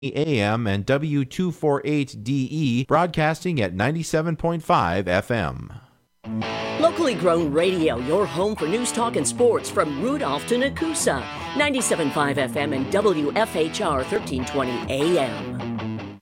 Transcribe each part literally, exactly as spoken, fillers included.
A M and W two forty-eight D E, broadcasting at ninety-seven point five F M. Locally grown radio, your home for news, talk, and sports from Rudolph to Nakusa. ninety-seven point five F M and W F H R thirteen twenty A M.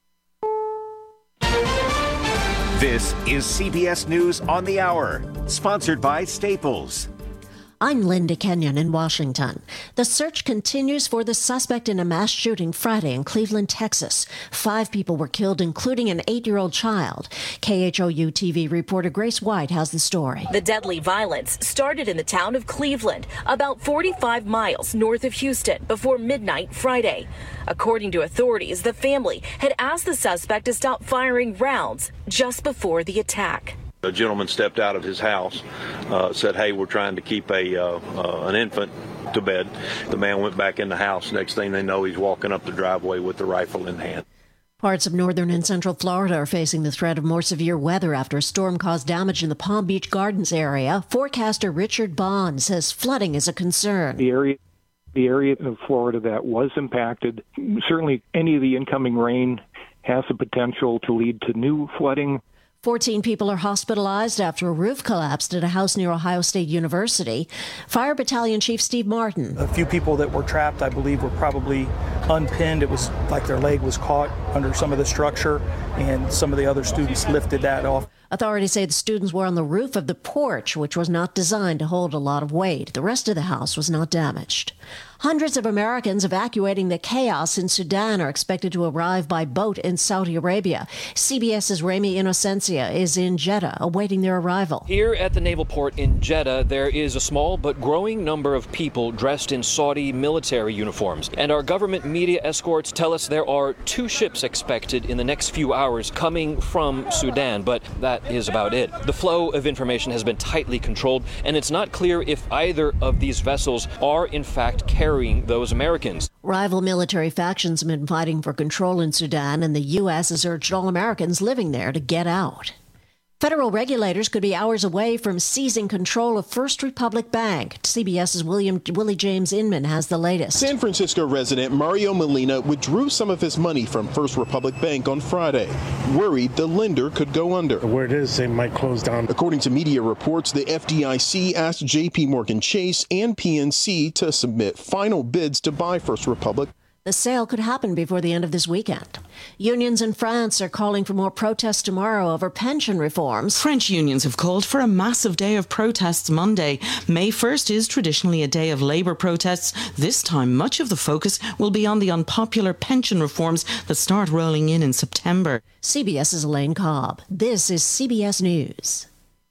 This is C B S News on the Hour, sponsored by Staples. I'm Linda Kenyon in Washington. The search continues for the suspect in a mass shooting Friday in Cleveland, Texas. Five people were killed, including an eight-year-old child. K H O U T V reporter Grace White has the story. The deadly violence started in the town of Cleveland, about forty-five miles north of Houston, before midnight Friday. According to authorities, the family had asked the suspect to stop firing rounds just before the attack. A gentleman stepped out of his house, uh, said, hey, we're trying to keep a uh, uh, an infant to bed. The man went back in the house. Next thing they know, he's walking up the driveway with the rifle in hand. Parts of northern and central Florida are facing the threat of more severe weather after a storm caused damage in the Palm Beach Gardens area. Forecaster Richard Bond says flooding is a concern. The area the area of Florida that was impacted, certainly any of the incoming rain has the potential to lead to new flooding. fourteen people are hospitalized after a roof collapsed at a house near Ohio State University. Fire Battalion Chief Steve Martin. A few people that were trapped, I believe, were probably unpinned. It was like their leg was caught under some of the structure, and some of the other students lifted that off. Authorities say the students were on the roof of the porch, which was not designed to hold a lot of weight. The rest of the house was not damaged. Hundreds of Americans evacuating the chaos in Sudan are expected to arrive by boat in Saudi Arabia. CBS's Remy Inocencia is in Jeddah, awaiting their arrival. Here at the naval port in Jeddah, there is a small but growing number of people dressed in Saudi military uniforms. And our government media escorts tell us there are two ships expected in the next few hours coming from Sudan, but that is about it. The flow of information has been tightly controlled, and it's not clear if either of these vessels are in fact carrying those Americans. Rival military factions have been fighting for control in Sudan, and the U S has urged all Americans living there to get out. Federal regulators could be hours away from seizing control of First Republic Bank. CBS's William Willie James Inman has the latest. San Francisco resident Mario Molina withdrew some of his money from First Republic Bank on Friday, worried the lender could go under. The word is they might close down. According to media reports, the F D I C asked J P Morgan Chase and P N C to submit final bids to buy First Republic. The sale could happen before the end of this weekend. Unions in France are calling for more protests tomorrow over pension reforms. French unions have called for a massive day of protests Monday. May first is traditionally a day of labour protests. This time, much of the focus will be on the unpopular pension reforms that start rolling in in September. CBS's Elaine Cobb. This is C B S News.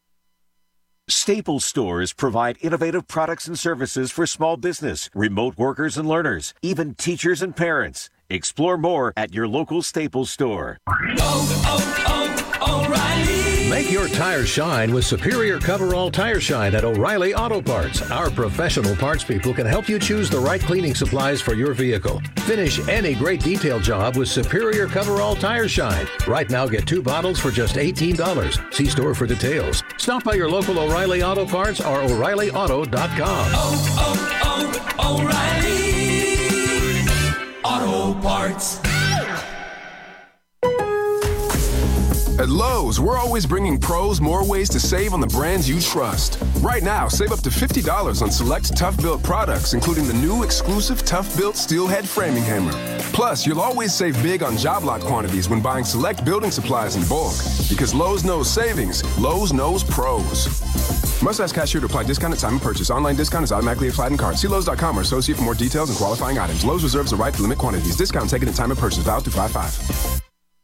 Staples stores provide innovative products and services for small business, remote workers and learners, even teachers and parents. Explore more at your local Staples store. Oh, oh, oh, O'Reilly! Make your tires shine with Superior Coverall Tire Shine at O'Reilly Auto Parts. Our professional parts people can help you choose the right cleaning supplies for your vehicle. Finish any great detail job with Superior Coverall Tire Shine. Right now, get two bottles for just eighteen dollars. See store for details. Stop by your local O'Reilly Auto Parts or O'Reilly Auto dot com. Oh, oh, oh, O'Reilly Auto Parts. At Lowe's, we're always bringing pros more ways to save on the brands you trust. Right now, save up to fifty dollars on select Tough Built products, including the new exclusive Tough Built Steelhead Framing Hammer. Plus, you'll always save big on job lot quantities when buying select building supplies in bulk. Because Lowe's knows savings, Lowe's knows pros. Must ask cashier to apply discount at time of purchase. Online discount is automatically applied in cart. See Lowe's dot com or associate for more details and qualifying items. Lowe's reserves the right to limit quantities. Discount taken at time of purchase. Valid through five five.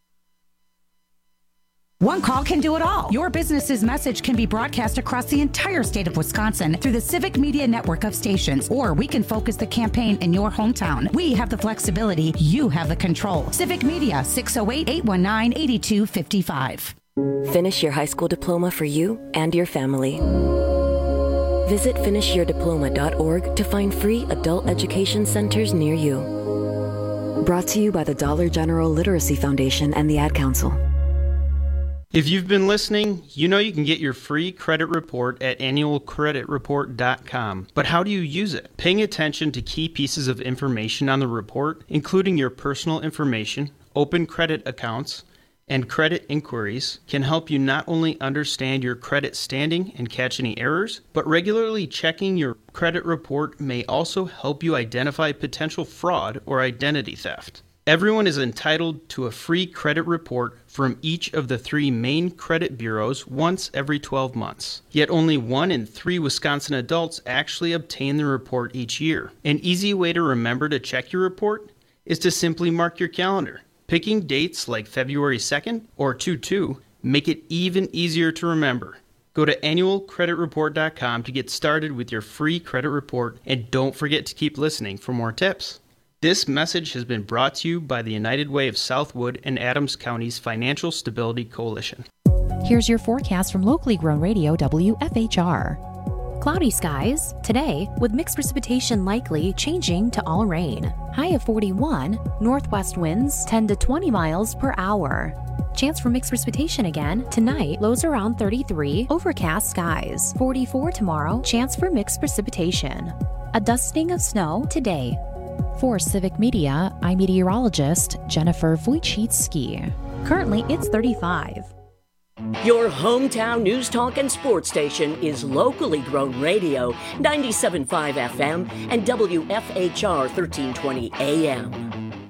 One call can do it all. Your business's message can be broadcast across the entire state of Wisconsin through the Civic Media network of stations, or we can focus the campaign in your hometown. We have the flexibility. You have the control. Civic Media, six oh eight, eight one nine, eight two five five. Finish your high school diploma for you and your family. Visit finish your diploma dot org to find free adult education centers near you. Brought to you by the Dollar General Literacy Foundation and the Ad Council. If you've been listening, you know you can get your free credit report at annual credit report dot com. But how do you use it? Paying attention to key pieces of information on the report, including your personal information, open credit accounts, and credit inquiries, can help you not only understand your credit standing and catch any errors, but regularly checking your credit report may also help you identify potential fraud or identity theft. Everyone is entitled to a free credit report from each of the three main credit bureaus once every twelve months. Yet only one in three Wisconsin adults actually obtain the report each year. An easy way to remember to check your report is to simply mark your calendar. Picking dates like February second or two two make it even easier to remember. Go to annual credit report dot com to get started with your free credit report, and don't forget to keep listening for more tips. This message has been brought to you by the United Way of Southwood and Adams County's Financial Stability Coalition. Here's your forecast from locally grown radio W F H R. Cloudy skies today with mixed precipitation likely changing to all rain. High of forty-one, northwest winds ten to twenty miles per hour. Chance for mixed precipitation again tonight, lows around thirty-three, overcast skies. forty-four tomorrow, chance for mixed precipitation. A dusting of snow today. For Civic Media, I'm meteorologist Jennifer Wojcicki. Currently, it's thirty-five. Your hometown news talk and sports station is locally grown radio, ninety-seven point five F M and W F H R thirteen twenty A M.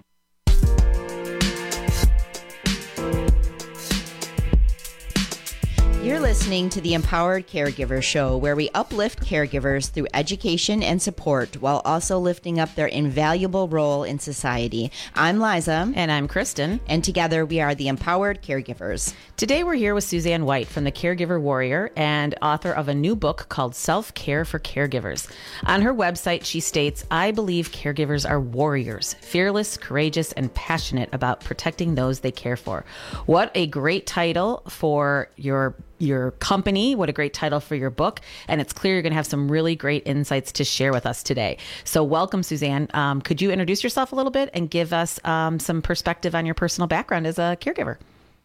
You're listening to the Empowered Caregiver Show, where we uplift caregivers through education and support while also lifting up their invaluable role in society. I'm Liza. And I'm Kristen. And together we are the Empowered Caregivers. Today we're here with Suzanne White from the Caregiver Warrior and author of a new book called Self-Care for Caregivers. On her website, she states, I believe caregivers are warriors, fearless, courageous, and passionate about protecting those they care for. What a great title for your your company. What a great title for your book. And it's clear you're going to have some really great insights to share with us today. So welcome, Suzanne. Um, could you introduce yourself a little bit and give us um, some perspective on your personal background as a caregiver?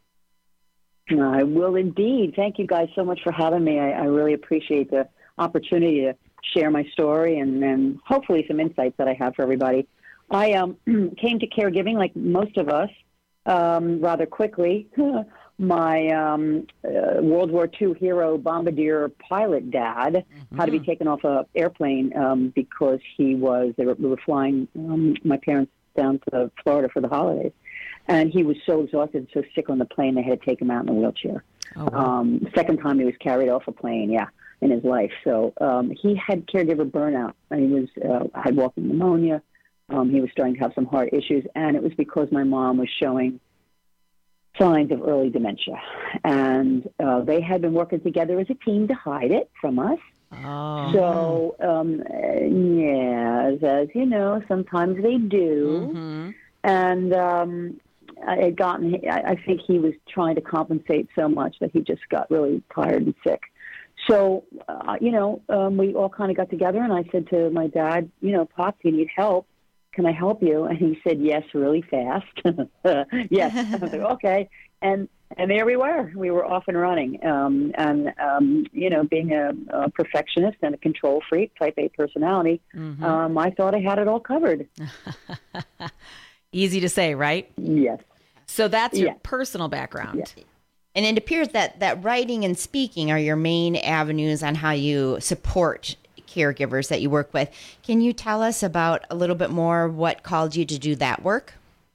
I will indeed. Thank you guys so much for having me. I, I really appreciate the opportunity to share my story and, and hopefully some insights that I have for everybody. I um, came to caregiving like most of us um, rather quickly. My um, uh, World War Two hero bombardier pilot dad mm-hmm. had to be taken off an airplane um, because he was, they were, we were flying um, my parents down to Florida for the holidays. And he was so exhausted, so sick on the plane, they had to take him out in a wheelchair. Oh, wow. um, second time he was carried off a plane, yeah, in his life. So um, he had caregiver burnout. He was uh, had walking pneumonia. Um, he was starting to have some heart issues. And it was because my mom was showing signs of early dementia. And uh, they had been working together as a team to hide it from us. Oh. So, um, yeah, as, as you know, sometimes they do. Mm-hmm. And um, I had gotten, I, I think he was trying to compensate so much that he just got really tired and sick. So, uh, you know, um, we all kind of got together, and I said to my dad, you know, Pop, do you need help? Can I help you? And he said, yes, really fast. Yes. I was like, okay. And and there we were. We were off and running. Um, and, um, you know, being a, a perfectionist and a control freak, type A personality, mm-hmm. um, I thought I had it all covered. Easy to say, right? Yes. So that's your yes. personal background. Yes. And it appears that, that writing and speaking are your main avenues on how you support caregivers that you work with. Can you tell us about a little bit more what called you to do that work?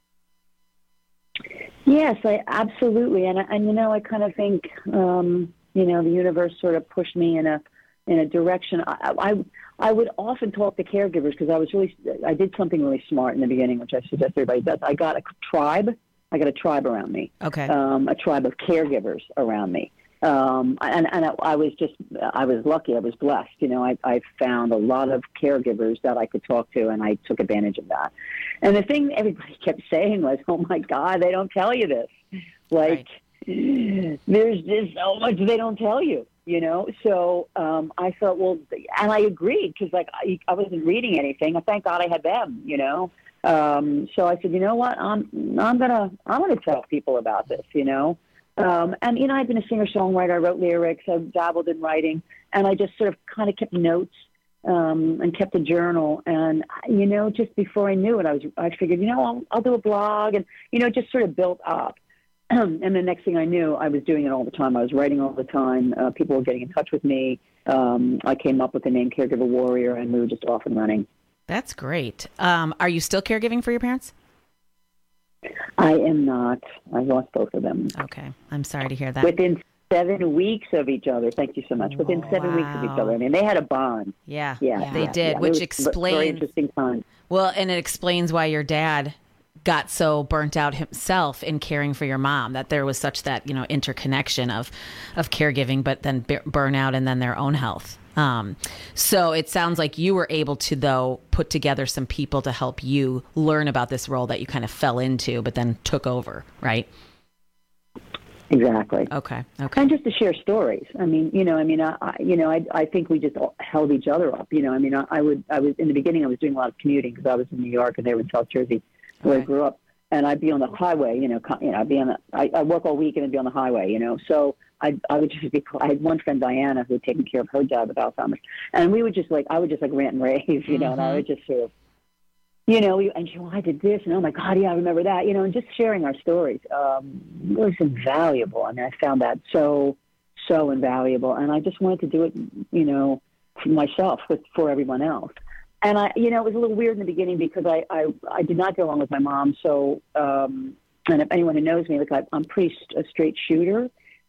Yes, I absolutely. And, and you know, I kind of think, um, you know, the universe sort of pushed me in a in a direction. I, I, I would often talk to caregivers because I was really, I did something really smart in the beginning, which I suggest everybody does. I got a tribe. I got a tribe around me. Okay. Um, a tribe of caregivers around me. Um, and and I, I was just, I was lucky. I was blessed. You know, I, I found a lot of caregivers that I could talk to, and I took advantage of that. And the thing everybody kept saying was, oh, my God, they don't tell you this. Like, right. There's just so much they don't tell you, you know? So um, I thought, well, and I agreed because, like, I, I wasn't reading anything. Thank God I had them, you know? Um, so I said, you know what? I'm I'm gonna I'm gonna tell people about this, you know. Um, and, you know, I've been a singer-songwriter. I wrote lyrics. I dabbled in writing. And I just sort of kind of kept notes um, and kept a journal. And, you know, just before I knew it, I was I figured, you know, I'll, I'll do a blog. And, you know, it just sort of built up. And the next thing I knew, I was doing it all the time. I was writing all the time. Uh, people were getting in touch with me. Um, I came up with the name Caregiver Warrior, and we were just off and running. That's great. Um, are you still caregiving for your parents? I am not. I lost both of them. Okay. I'm sorry to hear that. Within seven weeks of each other. Thank you so much. Within Wow. seven weeks of each other. I mean, they had a bond. Yeah, Yeah, yeah. they yeah, did, yeah. which It was explains very interesting time. Well, and it explains why your dad got so burnt out himself in caring for your mom, that there was such that, you know, interconnection of, of caregiving, but then b- burnout and then their own health. Um, so it sounds like you were able to, though, put together some people to help you learn about this role that you kind of fell into, but then took over, right? Exactly. Okay. Okay. And just to share stories. I mean, you know, I mean, I, I you know, I, I think we just all held each other up. You know, I mean, I, I would, I was in the beginning, I was doing a lot of commuting because I was in New York and they were in South Jersey, where I grew up. And I'd be on the highway, you know, co- you know, I'd be on the, I, I work all week and I'd be on the highway, you know. So I, I would just be, I had one friend, Diana, who had taken care of her dad with Alzheimer's. And we would just like, I would just like rant and rave, you mm-hmm. know, and I would just sort of, you know, and she, well, I did this, and oh my God, yeah, I remember that, you know, and just sharing our stories um, was invaluable. I mean, I found that so, so invaluable. And I just wanted to do it, you know, for myself, with, for everyone else. And I, you know, it was a little weird in the beginning because I, I, I did not get along with my mom. So, um, and if anyone who knows me, like I, I'm pretty st- a straight shooter.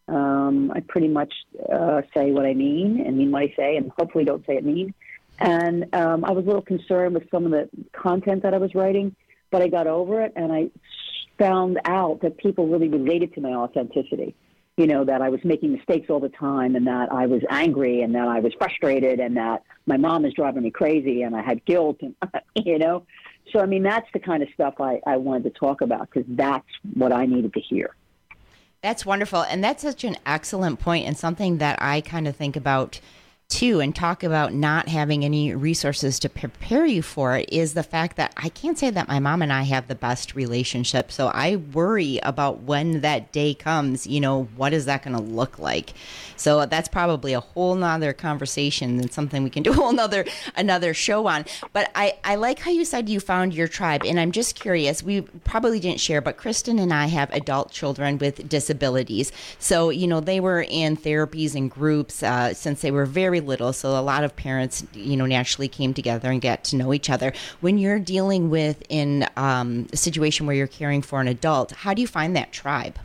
Um, I pretty much uh, say what I mean and mean what I say, and hopefully don't say it mean. And um, I was a little concerned with some of the content that I was writing, but I got over it, and I found out that people really related to my authenticity. You know, that I was making mistakes all the time, and that I was angry, and that I was frustrated, and that my mom is driving me crazy, and I had guilt, and you know. So, I mean, that's the kind of stuff I, I wanted to talk about because that's what I needed to hear. That's wonderful. And that's such an excellent point, and something that I kind of think about too, and talk about not having any resources to prepare you for it, is the fact that I can't say that my mom and I have the best relationship. So I worry about when that day comes, you know, what is that going to look like? So that's probably a whole nother conversation and something we can do a whole nother, another show on. But I, I like how you said you found your tribe. And I'm just curious, we probably didn't share, but Kristen and I have adult children with disabilities. So, you know, they were in therapies and groups uh, since they were very little, so a lot of parents, you know, naturally came together and get to know each other. When you're dealing with in um, a situation where you're caring for an adult, how do you find that tribe?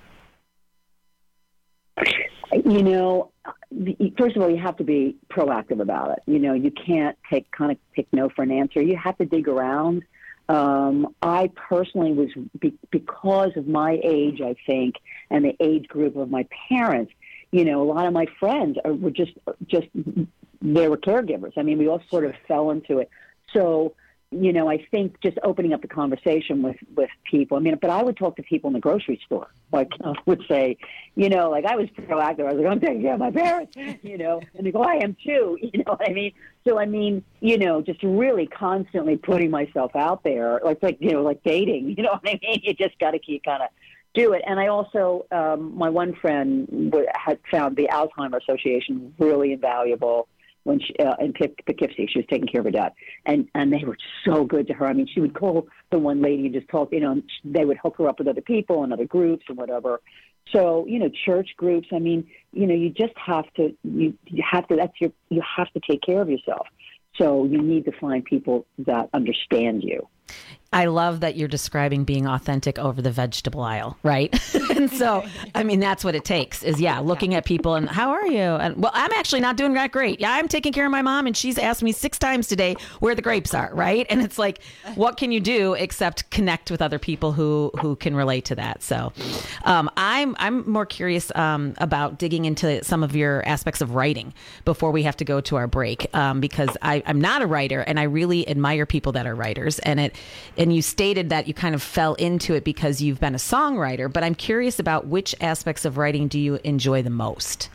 You know, first of all, you have to be proactive about it. You know, you can't take kind of take no for an answer. You have to dig around. Um, I personally was, be, because of my age, I think, and the age group of my parents, you know, a lot of my friends are, were just, just, they were caregivers. I mean, we all sort of fell into it. So, you know, I think just opening up the conversation with, with people, I mean, but I would talk to people in the grocery store. Like, I would say, you know, like I was proactive. I was like, I'm taking care of my parents, you know, and they go, I am too, you know what I mean? So, I mean, you know, just really constantly putting myself out there, like, like you know, like dating, you know what I mean? You just got to keep kind of do it. And I also, um, my one friend w- had found the Alzheimer's Association really invaluable when she, uh, in Poughkeepsie, she was taking care of her dad. And, and they were so good to her. I mean, she would call the one lady and just talk, you know, and they would hook her up with other people and other groups and whatever. So, you know, church groups, I mean, you know, you just have to, you, you have to, that's your, you have to take care of yourself. So you need to find people that understand you. I love that you're describing being authentic over the vegetable aisle, right? And so, I mean, that's what it takes is, yeah, looking at people and how are you? And well, I'm actually not doing that great. Yeah, I'm taking care of my mom and she's asked me six times today where the grapes are, right? And it's like, what can you do except connect with other people who, who can relate to that? So um, I'm, I'm more curious um, about digging into some of your aspects of writing before we have to go to our break um, because I, I'm not a writer and I really admire people that are writers. And it, And you stated that you kind of fell into it because you've been a songwriter, but I'm curious about which aspects of writing do you enjoy the most?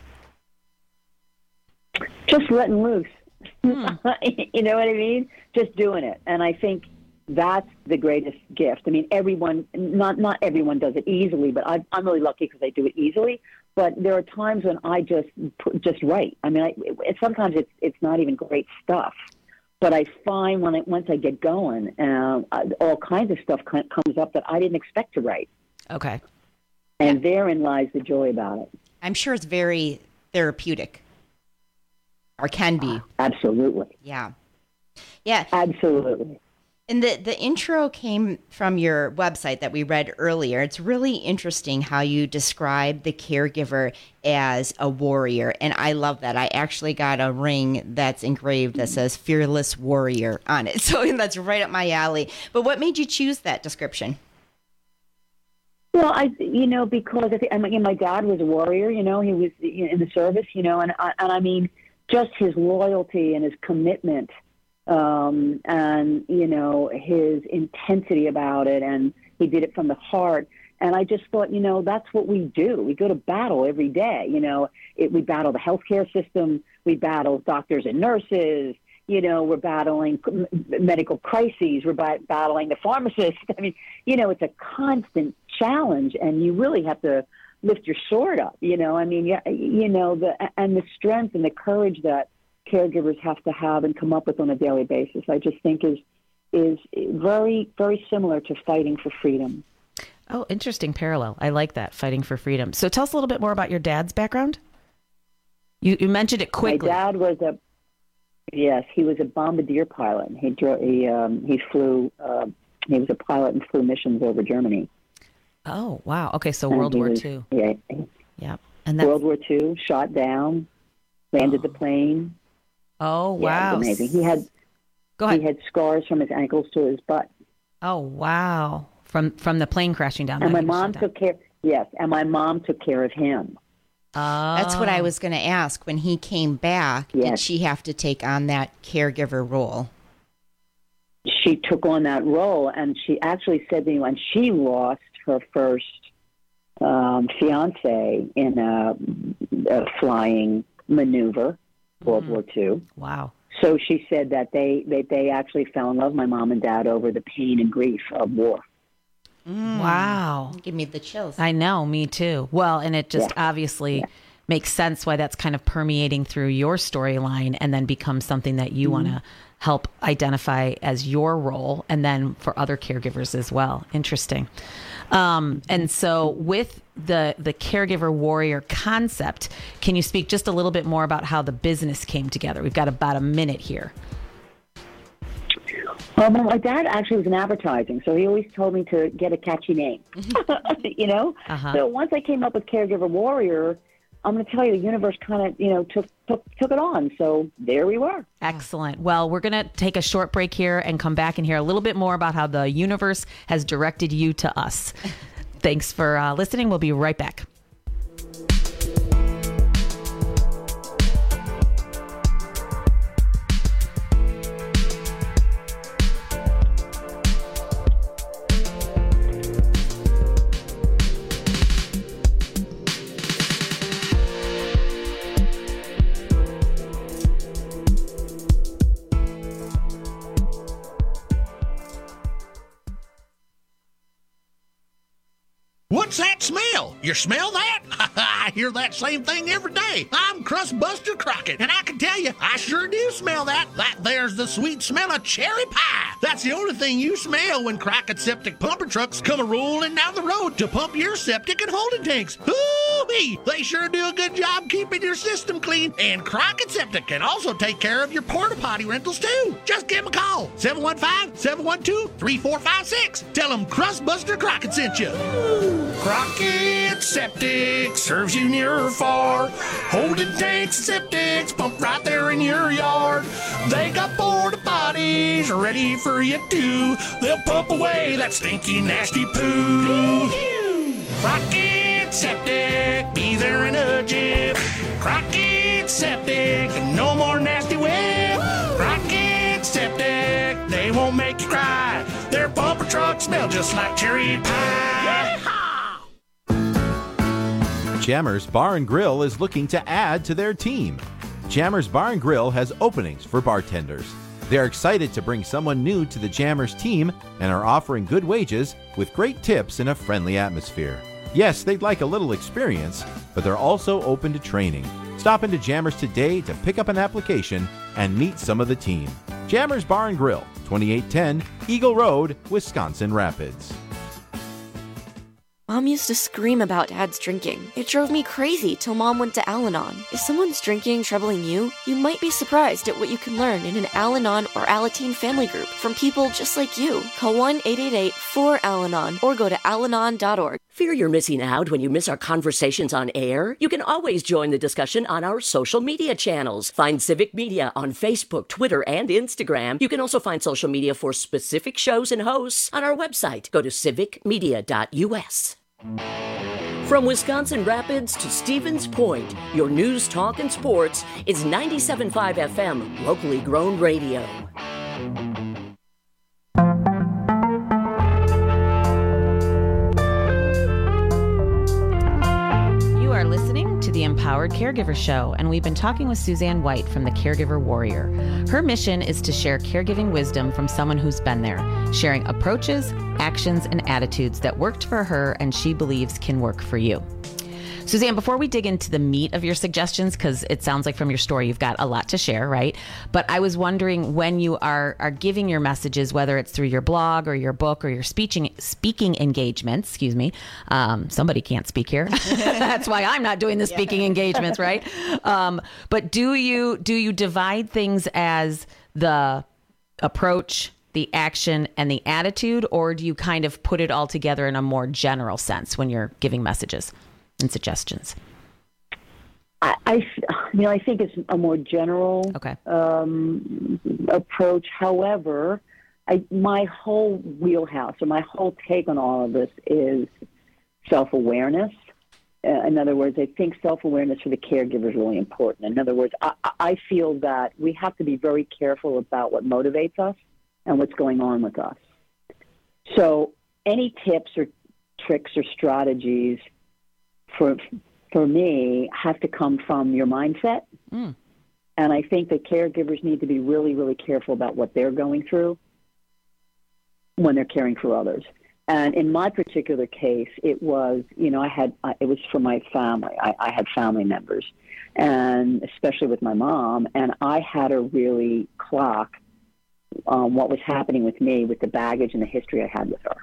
Just letting loose. Hmm. You know what I mean? Just doing it. And I think, that's the greatest gift. I mean, everyone, not not everyone does it easily, but I, I'm really lucky because I do it easily. But there are times when I just just write. I mean, I, it, sometimes it's it's not even great stuff, but I find when it, once I get going, uh, all kinds of stuff comes up that I didn't expect to write. Okay. And therein lies the joy about it. I'm sure it's very therapeutic, or can be. Absolutely. Yeah. Yeah. Absolutely. And the, the intro came from your website that we read earlier. It's really interesting how you describe the caregiver as a warrior. And I love that. I actually got a ring that's engraved that says Fearless Warrior on it. So that's right up my alley. But what made you choose that description? Well, I, you know, because I think, I mean, my dad was a warrior, you know, he was in the service, you know, and, and I mean, just his loyalty and his commitment. Um, and, you know, his intensity about it, and he did it from the heart. And I just thought, you know, that's what we do. We go to battle every day. You know, it, we battle the healthcare system. We battle doctors and nurses. You know, we're battling medical crises. We're battling the pharmacists. I mean, you know, it's a constant challenge, and you really have to lift your sword up. You know, I mean, you, you know, the and the strength and the courage that caregivers have to have and come up with on a daily basis, I just think is is very, very similar to fighting for freedom. Oh, interesting parallel. I like that, fighting for freedom. So tell us a little bit more about your dad's background. You, you mentioned it quickly. My dad was a, yes, he was a bombardier pilot. He drove, he, um, he flew, uh, he was a pilot and flew missions over Germany. Oh, wow. Okay, so And World he War was- Two. Yeah. Yeah. And that's, World War Two, shot down, landed the plane. oh, Yeah, wow. it was amazing. He had Go ahead. he had scars from his ankles to his butt. Oh, wow. From from the plane crashing down. And that my he was mom shot down. took care. Yes, and my mom took care of him. That's what I was going to ask. When he came back, did Yes. she have to take on that caregiver role? She took on that role, and she actually said to me when she lost her first um, fiance in a, a flying maneuver, World War Two. Wow. So she said that they, they, they actually fell in love, my mom and dad, over the pain and grief of war. Wow. Give me the chills. I know, me too. Well, and it just Yeah. obviously makes sense why that's kind of permeating through your storyline and then becomes something that you want to help identify as your role, and then for other caregivers as well. Interesting. Um, and so with the the caregiver warrior concept, can you speak just a little bit more about how the business came together? We've got about a minute here. Well, my dad actually was in advertising, so he always told me to get a catchy name, you know? Uh-huh. So once I came up with Caregiver Warrior, I'm going to tell you, the universe kind of, you know, took, took took it on. So there we were. Excellent. Well, we're going to take a short break here and come back and hear a little bit more about how the universe has directed you to us. Thanks for uh, listening. We'll be right back. What's that smell? You smell that? I hear that same thing every day. I'm Crustbuster Crockett, and I can tell you, I sure do smell that. That there's the sweet smell of cherry pie. That's the only thing you smell when Crockett Septic pumper trucks come a-rolling down the road to pump your septic and holding tanks. Hoo-wee! They sure do a good job keeping your system clean, and Crockett Septic can also take care of your porta potty rentals too. Just give them a call, seven one five, seven one two, three four five six. Tell them Crustbuster Crockett sent you. Crockett Septic serves you near or far. Holding tanks and septics pump right there in your yard. They got porta potties ready for you too. They'll pump away that stinky, nasty poo. Crockett Septic, be there in a jiff. Crockett Septic, no more nasty whip. Crockett Septic, they won't make you cry. Their bumper trucks smell just like cherry pie. Jammers Bar and Grill is looking to add to their team. Jammers Bar and Grill has openings for bartenders. They're excited to bring someone new to the Jammers team and are offering good wages with great tips in a friendly atmosphere. Yes, they'd like a little experience, but they're also open to training. Stop into Jammers today to pick up an application and meet some of the team. Jammers Bar and Grill, twenty-eight ten Eagle Road, Wisconsin Rapids. Mom used to scream about Dad's drinking. It drove me crazy till Mom went to Al-Anon. If someone's drinking troubling you, you might be surprised at what you can learn in an Al-Anon or Alateen family group from people just like you. Call one eight eight eight four Al Anon or go to al anon dot org. Fear you're missing out when you miss our conversations on air? You can always join the discussion on our social media channels. Find Civic Media on Facebook, Twitter, and Instagram. You can also find social media for specific shows and hosts on our website. Go to civic media dot u s. From Wisconsin Rapids to Stevens Point, your news, talk, and sports is ninety-seven point five F M, locally grown radio. You are listening to the Empowered Caregiver Show, and we've been talking with Suzanne White from the Caregiver Warrior. Her mission is to share caregiving wisdom from someone who's been there, sharing approaches, actions, and attitudes that worked for her and she believes can work for you. Suzanne, before we dig into the meat of your suggestions, because it sounds like from your story you've got a lot to share, right? But I was wondering, when you are are giving your messages, whether it's through your blog or your book or your speaking speaking engagements, excuse me, um, somebody can't speak here. That's why I'm not doing the speaking yeah. engagements, right? Um, but do you do you divide things as the approach, the action, and the attitude, or do you kind of put it all together in a more general sense when you're giving messages and suggestions? I, I, you know, I think it's a more general okay. um, approach. However, I, my whole wheelhouse or my whole take on all of this is self-awareness. Uh, in other words, I think self-awareness for the caregiver is really important. In other words, I, I feel that we have to be very careful about what motivates us and what's going on with us. So any tips or tricks or strategies for for me have to come from your mindset. Mm. And I think that caregivers need to be really, really careful about what they're going through when they're caring for others. And in my particular case, it was, you know, I had, it was for my family. I, I had family members, and especially with my mom, and I had to really clock um, what was happening with me with the baggage and the history I had with her.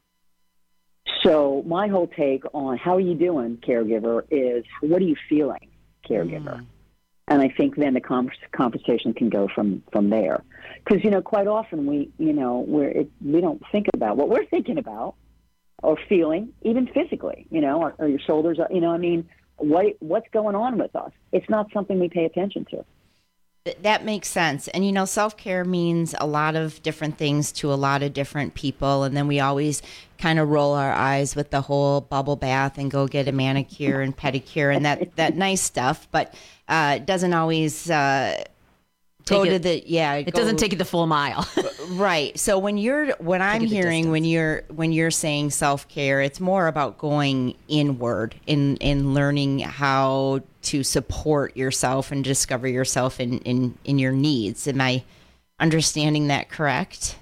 So my whole take on how are you doing, caregiver, is what are you feeling, caregiver? Mm. And I think then the conversation can go from, from there. Because, you know, quite often we, you know, we're, it, we don't think about what we're thinking about or feeling, even physically, you know, or, or your shoulders, you know, I mean, what what's going on with us? It's not something we pay attention to. That makes sense. And, you know, self-care means a lot of different things to a lot of different people. And then we always kind of roll our eyes with the whole bubble bath and go get a manicure and pedicure and that, that nice stuff. But uh, it doesn't always uh, go it, to the, yeah. It go, doesn't take it the full mile. Right. So when you're, when I'm hearing, when you're, when you're saying self-care, it's more about going inward in, in learning how to support yourself and discover yourself in, in, in your needs. Am I understanding that correct?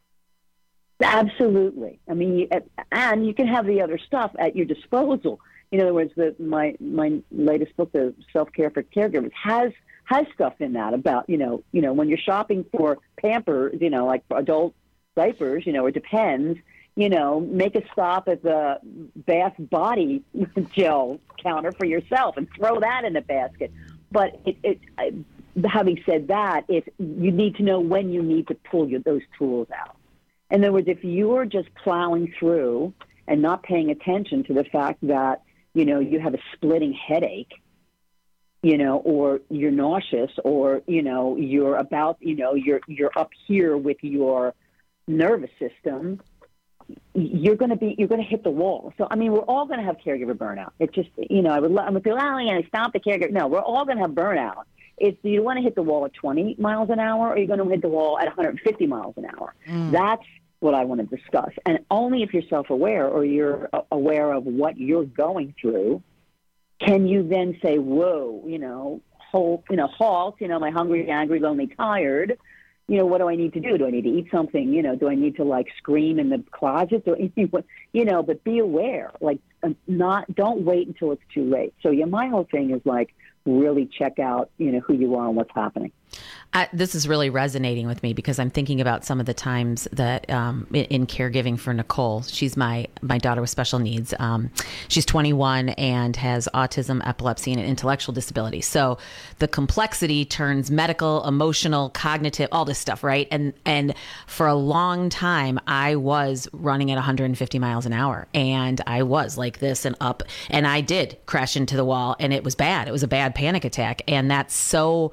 Absolutely. I mean, you, and you can have the other stuff at your disposal. In other words, the, my my latest book, The Self-Care for Caregivers, has has stuff in that about, you know, you know, when you're shopping for Pampers, you know, like for adult diapers, you know, it depends. You know, make a stop at the Bath Body Gel counter for yourself and throw that in the basket. But it, it, I, having said that, if you need to know when you need to pull your, those tools out. In other words, if you're just plowing through and not paying attention to the fact that, you know, you have a splitting headache, you know, or you're nauseous, or, you know, you're about, you know, you're you're up here with your nervous system, you're going to be, you're going to hit the wall. So, I mean, we're all going to have caregiver burnout. It's just, you know, I would, I'm going to feel, oh, yeah, stop the caregiver. No, we're all going to have burnout. It's, do you want to hit the wall at twenty miles an hour, or are you going to hit the wall at one hundred fifty miles an hour? Mm. That's what I want to discuss. And only if you're self-aware or you're aware of what you're going through, can you then say, whoa, you know, halt, you know, halt, you know, my hungry, angry, lonely, tired, you know, what do I need to do? Do I need to eat something? You know, do I need to like scream in the closet? Do I, you know, but be aware, like not, don't wait until it's too late. So yeah, my whole thing is like really check out, you know, who you are and what's happening. Uh, this is really resonating with me because I'm thinking about some of the times that um, in, in caregiving for Nicole. She's my my daughter with special needs. Um, she's twenty-one and has autism, epilepsy, and an intellectual disability. So the complexity turns medical, emotional, cognitive, all this stuff, right? And and for a long time, I was running at one hundred fifty miles an hour, and I was like this and up, and I did crash into the wall, and it was bad. It was a bad panic attack, and that's so.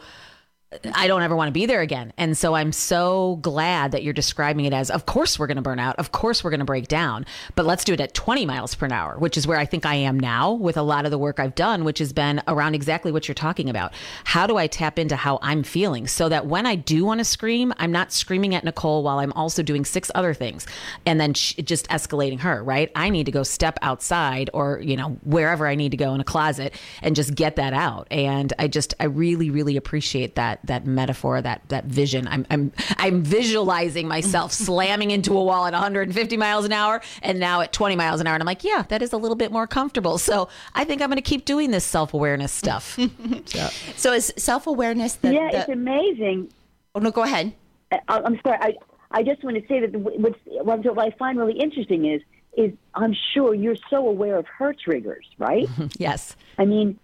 I don't ever want to be there again. And so I'm so glad that you're describing it as, of course we're going to burn out. Of course we're going to break down, but let's do it at twenty miles per hour, which is where I think I am now with a lot of the work I've done, which has been around exactly what you're talking about. How do I tap into how I'm feeling so that when I do want to scream, I'm not screaming at Nicole while I'm also doing six other things and then sh- just escalating her, right? I need to go step outside or, you know, wherever I need to go in a closet and just get that out. And I just, I really, really appreciate that. that metaphor, that that vision. I'm I'm I'm visualizing myself slamming into a wall at one hundred fifty miles an hour and now at twenty miles an hour. And I'm like, yeah, that is a little bit more comfortable. So I think I'm going to keep doing this self-awareness stuff. so. so is self-awareness the, Yeah, the... it's amazing. Oh, no, go ahead. I, I'm sorry. I, I just want to say that the, what's, what I find really interesting is, is I'm sure you're so aware of her triggers, right? Yes. I mean,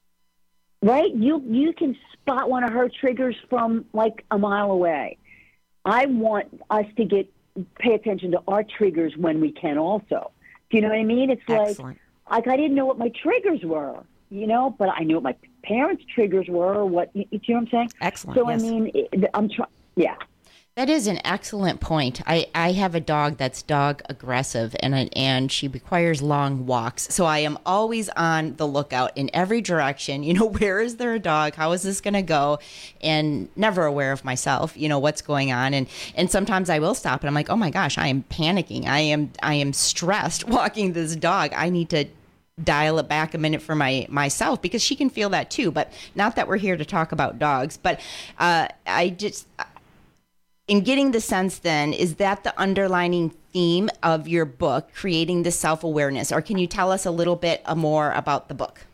right? You you can spot one of her triggers from like a mile away. I want us to get pay attention to our triggers when we can also. Do you know what I mean? It's Excellent. like, like I didn't know what my triggers were, you know, but I knew what my parents' triggers were or what, you, you know what I'm saying? Excellent. So, yes. I mean, it, I'm trying, yeah. That is an excellent point. I, I have a dog that's dog aggressive, and and she requires long walks. So I am always on the lookout in every direction. You know, where is there a dog? How is this going to go? And never aware of myself, you know, what's going on. And, and sometimes I will stop and I'm like, oh my gosh, I am panicking. I am I am stressed walking this dog. I need to dial it back a minute for my myself because she can feel that too. But not that we're here to talk about dogs. But uh, I just... In getting the sense then, is that the underlining theme of your book, creating the self-awareness? Or can you tell us a little bit more about the book?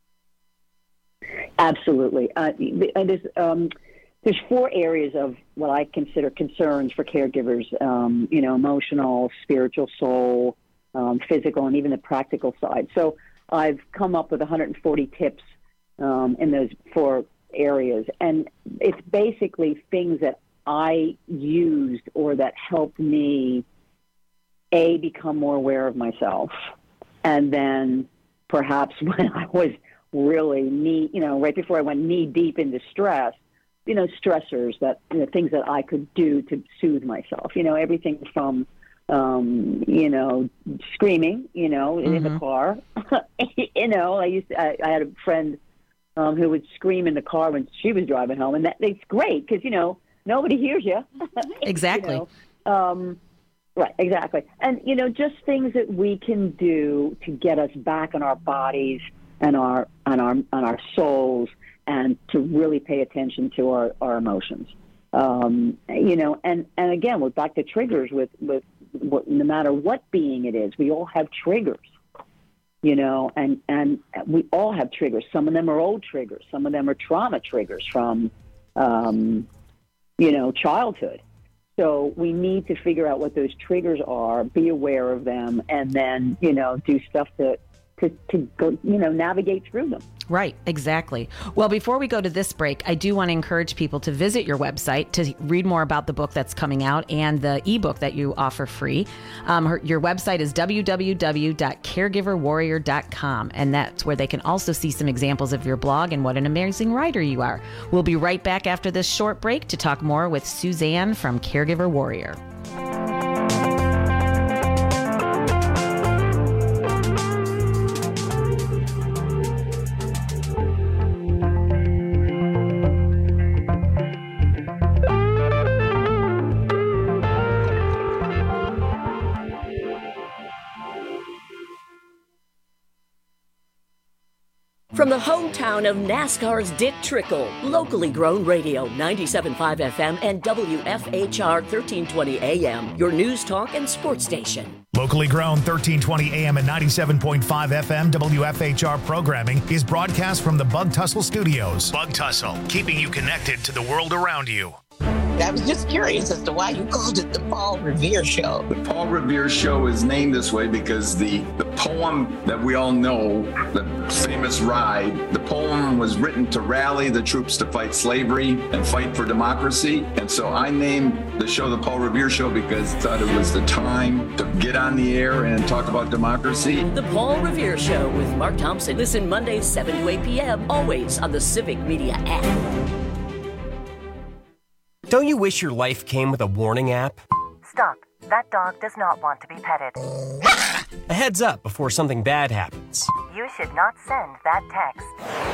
Absolutely. Uh, there's, um, there's four areas of what I consider concerns for caregivers, um, you know, emotional, spiritual, soul, um, physical, and even the practical side. So I've come up with one hundred forty tips um, in those four areas. And it's basically things that I used or that helped me, A, become more aware of myself. And then perhaps when I was really knee, you know, right before I went knee deep into stress, you know, stressors that, you know, things that I could do to soothe myself, you know, everything from, um, you know, screaming, you know, mm-hmm. in the car, you know, I used to, I, I had a friend um, who would scream in the car when she was driving home. And that it's great because, you know, nobody hears you. Exactly. You know? um, right, exactly. And, you know, just things that we can do to get us back in our bodies and our and our and our souls and to really pay attention to our, our emotions. Um, you know, and, and again, we're back to triggers with, with what, no matter what being it is, we all have triggers. You know, and, and we all have triggers. Some of them are old triggers. Some of them are trauma triggers from um you know, childhood. So we need to figure out what those triggers are, be aware of them, and then, you know, do stuff to, to, to go, you know, navigate through them. Right, exactly. Well, before we go to this break, I do want to encourage people to visit your website to read more about the book that's coming out and the ebook that you offer free. Um, her, your website is w w w dot caregiver warrior dot com, and that's where they can also see some examples of your blog and what an amazing writer you are. We'll be right back after this short break to talk more with Suzanne from Caregiver Warrior. From the hometown of NASCAR's Dick Trickle, locally grown radio, ninety-seven point five F M and W F H R thirteen twenty A M, your news, talk, and sports station. Locally grown thirteen twenty A M and ninety-seven point five F M W F H R programming is broadcast from the Bug Tussle Studios. Bug Tussle, keeping you connected to the world around you. I was just curious as to why you called it the Paul Revere Show. The Paul Revere Show is named this way because the, the poem that we all know, the famous Ride, the poem was written to rally the troops to fight slavery and fight for democracy. And so I named the show the Paul Revere Show because I thought it was the time to get on the air and talk about democracy. The Paul Revere Show with Mark Thompson. Listen Mondays seven to eight p.m. always on the Civic Media app. Don't you wish your life came with a warning app? Stop. That dog does not want to be petted. A heads up before something bad happens. You should not send that text.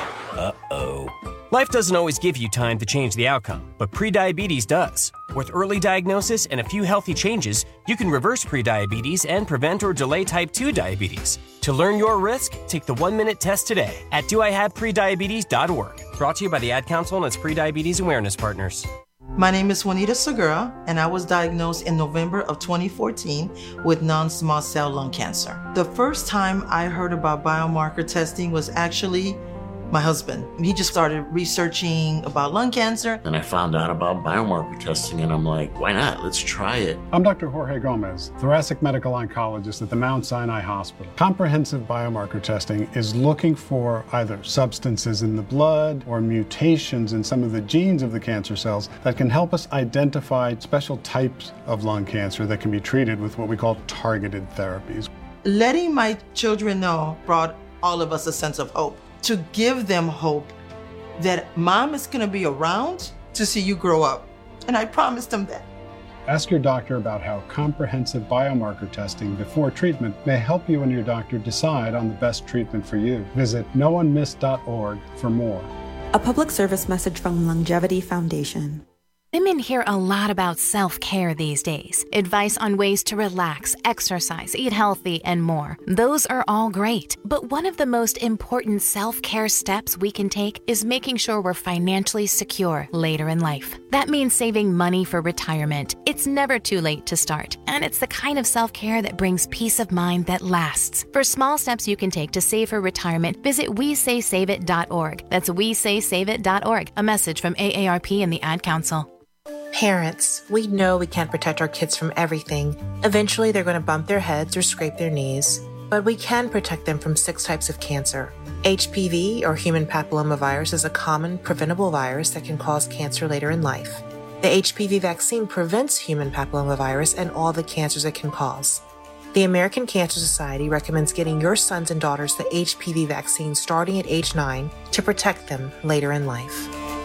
Uh-oh. Life doesn't always give you time to change the outcome, but prediabetes does. With early diagnosis and a few healthy changes, you can reverse prediabetes and prevent or delay type two diabetes. To learn your risk, take the one-minute test today at do I have prediabetes dot org. Brought to you by the Ad Council and its prediabetes awareness partners. My name is Juanita Segura, and I was diagnosed in November of twenty fourteen with non-small cell lung cancer. The first time I heard about biomarker testing was actually my husband. He just started researching about lung cancer. And I found out about biomarker testing, and I'm like, why not? Let's try it. I'm Doctor Jorge Gomez, thoracic medical oncologist at the Mount Sinai Hospital. Comprehensive biomarker testing is looking for either substances in the blood or mutations in some of the genes of the cancer cells that can help us identify special types of lung cancer that can be treated with what we call targeted therapies. Letting my children know brought all of us a sense of hope. To give them hope that mom is going to be around to see you grow up. And I promised them that. Ask your doctor about how comprehensive biomarker testing before treatment may help you and your doctor decide on the best treatment for you. Visit no one missed dot org for more. A public service message from Longevity Foundation. Women hear a lot about self-care these days. Advice on ways to relax, exercise, eat healthy, and more. Those are all great. But one of the most important self-care steps we can take is making sure we're financially secure later in life. That means saving money for retirement. It's never too late to start. And it's the kind of self-care that brings peace of mind that lasts. For small steps you can take to save for retirement, visit we say save it dot org. That's we say save it dot org. A message from A A R P and the Ad Council. Parents, we know we can't protect our kids from everything. Eventually, they're going to bump their heads or scrape their knees. But we can protect them from six types of cancer. H P V, or human papillomavirus, is a common preventable virus that can cause cancer later in life. The H P V vaccine prevents human papillomavirus and all the cancers it can cause. The American Cancer Society recommends getting your sons and daughters the H P V vaccine starting at age nine to protect them later in life.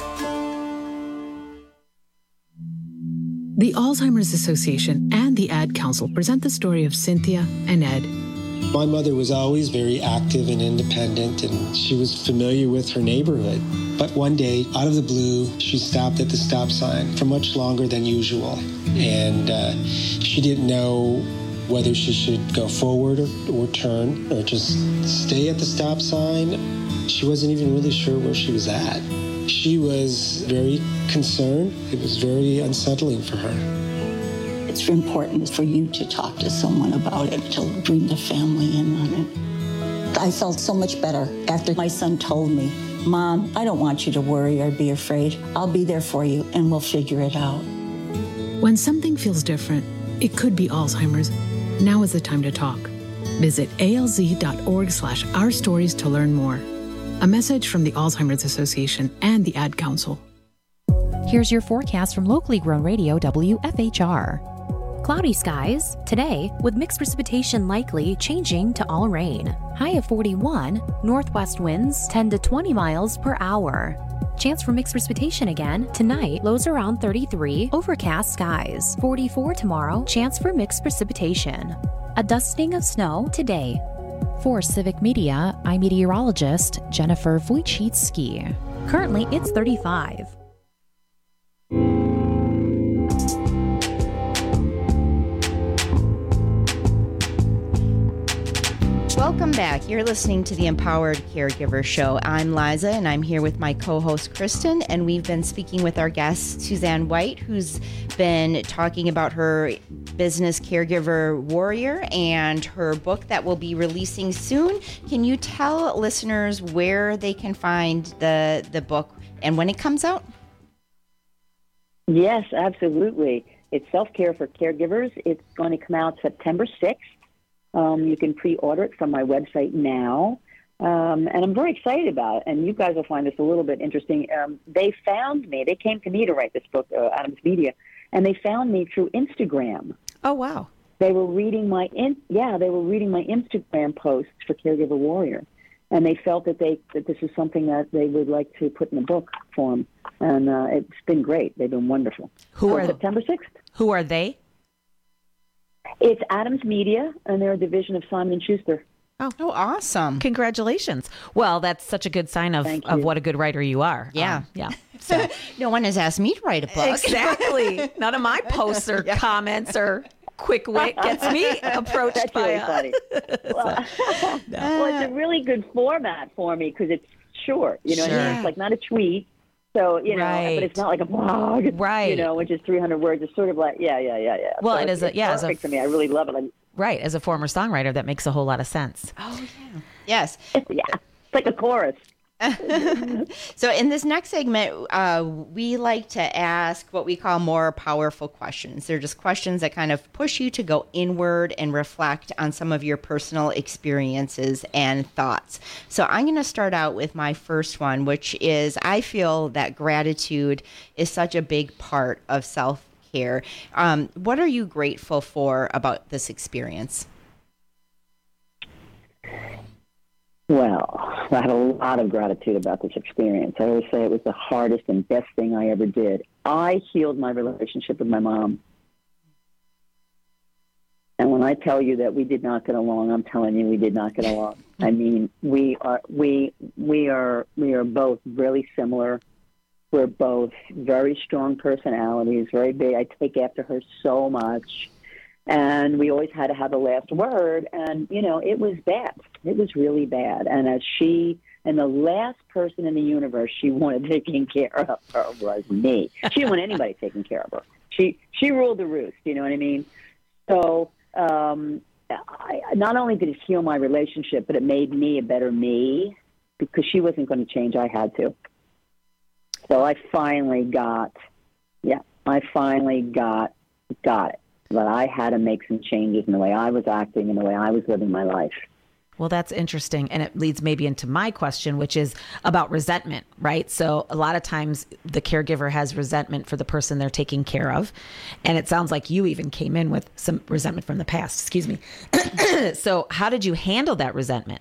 The Alzheimer's Association and the Ad Council present the story of Cynthia and Ed. My mother was always very active and independent, and she was familiar with her neighborhood. But one day, out of the blue, she stopped at the stop sign for much longer than usual. And uh, she didn't know whether she should go forward or, or turn or just stay at the stop sign. She wasn't even really sure where she was at. She was very concerned. It was very unsettling for her. It's important for you to talk to someone about it, to bring the family in on it. I felt so much better after my son told me, Mom, I don't want you to worry or be afraid. I'll be there for you and we'll figure it out. When something feels different, it could be Alzheimer's. Now is the time to talk. Visit A L Z dot org slash our stories to learn more. A message from the Alzheimer's Association and the Ad Council. Here's your forecast from locally grown radio W F H R. Cloudy skies today with mixed precipitation likely changing to all rain. High of forty-one, northwest winds ten to twenty miles per hour. Chance for mixed precipitation again tonight, lows around thirty-three, overcast skies. forty-four tomorrow, chance for mixed precipitation. A dusting of snow today. For Civic Media, I'm meteorologist Jennifer Wojcicki. Currently, it's thirty-five. Welcome back. You're listening to the Empowered Caregiver Show. I'm Liza, and I'm here with my co-host, Kristen, and we've been speaking with our guest, Suzanne White, who's been talking about her business, Caregiver Warrior, and her book that will be releasing soon. Can you tell listeners where they can find the, the book and when it comes out? Yes, absolutely. It's Self-Care for Caregivers. It's going to come out September sixth. Um, you can pre-order it from my website now. Um, and I'm very excited about it. And you guys will find this a little bit interesting. Um, they found me. They came to me to write this book, uh, Adams Media, and they found me through Instagram. Oh, wow. They were reading my in, yeah, they were reading my Instagram posts for Caregiver Warrior. And they felt that they that this is something that they would like to put in a book form. And uh, it's been great. They've been wonderful. Who so are September sixth. Who are they? It's Adams Media, and they're a division of Simon and Schuster. Oh, oh, awesome. Congratulations. Well, that's such a good sign of, of what a good writer you are. Yeah. Um, yeah. So. No one has asked me to write a book. Exactly. None of my posts or yeah. comments or quick wit gets me approached That's by really a... funny. well, no. well, it's a really good format for me because it's short. You know, sure. it's like not a tweet. So, you know, right. but it's not like a blog, right? You know, which is three hundred words. It's sort of like, yeah, yeah, yeah, yeah. Well, so and as a, yeah, as a, for me, I really love it. I'm, right. As a former songwriter, that makes a whole lot of sense. Oh, yeah. Yes. Yeah. It's like a chorus. So in this next segment, uh, we like to ask what we call more powerful questions. They're just questions that kind of push you to go inward and reflect on some of your personal experiences and thoughts. So I'm going to start out with my first one, which is I feel that gratitude is such a big part of self-care. Um, what are you grateful for about this experience? Well, I have a lot of gratitude about this experience. I always say it was the hardest and best thing I ever did. I healed my relationship with my mom. And when I tell you that we did not get along, I'm telling you we did not get along. I mean, we are we we are we are both really similar. We're both very strong personalities, very big. I take after her so much. And we always had to have the last word. And, you know, it was bad. It was really bad. And as she, and the last person in the universe she wanted taking care of her was me. She didn't want anybody taking care of her. She she ruled the roost, you know what I mean? So um, I, not only did it heal my relationship, but it made me a better me because she wasn't going to change. I had to. So I finally got, yeah, I finally got, got it. But I had to make some changes in the way I was acting and the way I was living my life. Well, that's interesting. And it leads maybe into my question, which is about resentment, right? So a lot of times the caregiver has resentment for the person they're taking care of. And it sounds like you even came in with some resentment from the past. Excuse me. So how did you handle that resentment?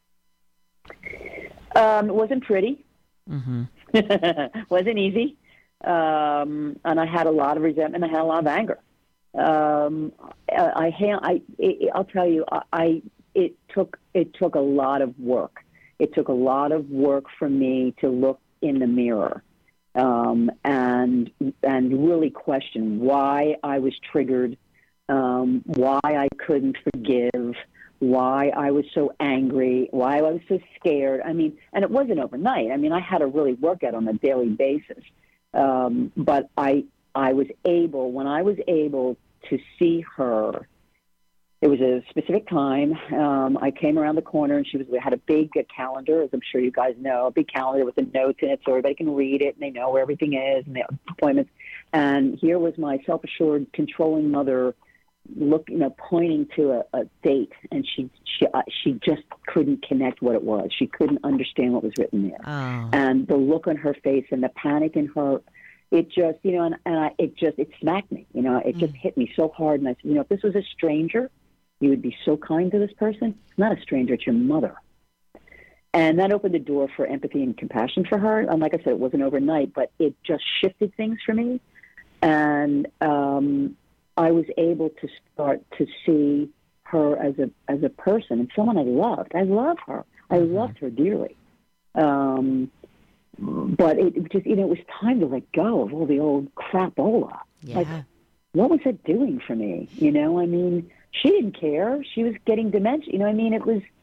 Um, it wasn't pretty. Mm-hmm. Wasn't easy. Um, and I had a lot of resentment. I had a lot of anger. Um, I, I, I, I'll tell you, I, I, it took, it took a lot of work. It took a lot of work for me to look in the mirror, um, and, and really question why I was triggered, um, why I couldn't forgive, why I was so angry, why I was so scared. I mean, and it wasn't overnight. I mean, I had to really work at it on a daily basis. Um, but I, I was able, when I was able to see her, it was a specific time. Um, I came around the corner and she was, we had a big uh, calendar, as I'm sure you guys know, a big calendar with the notes in it so everybody can read it and they know where everything is and the appointments. And here was my self-assured, controlling mother, look, you know, pointing to a, a date, and she she uh, she just couldn't connect what it was. She couldn't understand what was written there, oh. and the look on her face and the panic in her. It just, you know, and, and I, it just, it smacked me, you know, it just mm. hit me so hard. And I said, you know, if this was a stranger, you would be so kind to this person. It's not a stranger, it's your mother. And that opened the door for empathy and compassion for her. And like I said, it wasn't overnight, but it just shifted things for me. And um, I was able to start to see her as a, as a person and someone I loved. I love her. I mm-hmm. loved her dearly. Um, But it, it just, you know, it was time to let go of all the old crapola. Yeah. Like, what was it doing for me? You know, I mean, she didn't care. She was getting dementia. You know, I mean, it was,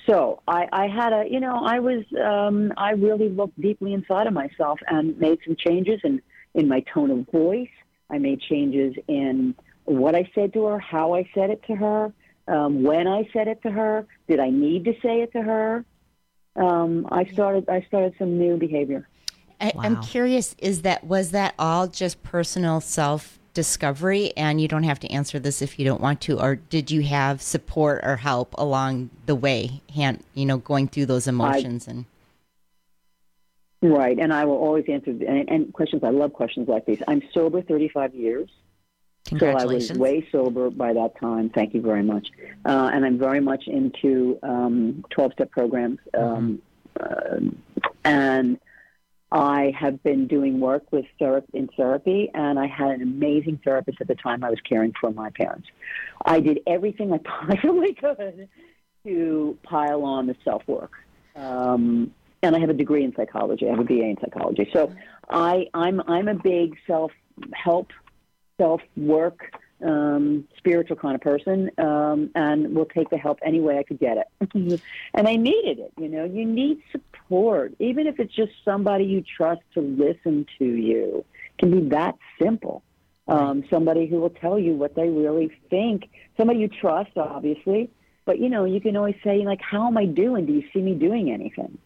So I, I had a, you know, I was, um, I really looked deeply inside of myself and made some changes in, in my tone of voice. I made changes in what I said to her, how I said it to her, um, when I said it to her. Did I need to say it to her? Um, I started, I started some new behavior. I, Wow. I'm curious, is that, was that all just personal self-discovery? And you don't have to answer this if you don't want to, or did you have support or help along the way, hand, you know, going through those emotions? I, and Right, and I will always answer, and, and questions, I love questions like these. I'm sober thirty-five years. Congratulations. So I was way sober by that time. Thank you very much. Uh, and I'm very much into um, twelve-step programs. Um, mm-hmm. uh, and I have been doing work with ther- in therapy, and I had an amazing therapist at the time I was caring for my parents. I did everything I possibly could to pile on the self-work. Um, and I have a degree in psychology. I have a B A in psychology. So I, I'm, I'm a big self-help, self-work, um, spiritual kind of person, um, and will take the help any way I could get it. And I needed it. You know, you need support, even if it's just somebody you trust to listen to you. It can be that simple. Um, somebody who will tell you what they really think. Somebody you trust, obviously. But, you know, you can always say, like, how am I doing? Do you see me doing anything?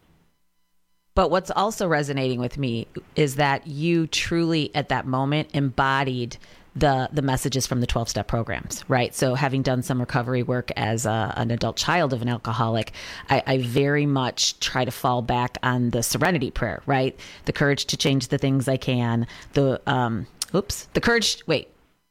But what's also resonating with me is that you truly, at that moment, embodied the the messages from the twelve-step programs, right? So having done some recovery work as a, an adult child of an alcoholic, I, I very much try to fall back on the serenity prayer, right? The courage to change the things I can. The, um, oops, the courage, wait,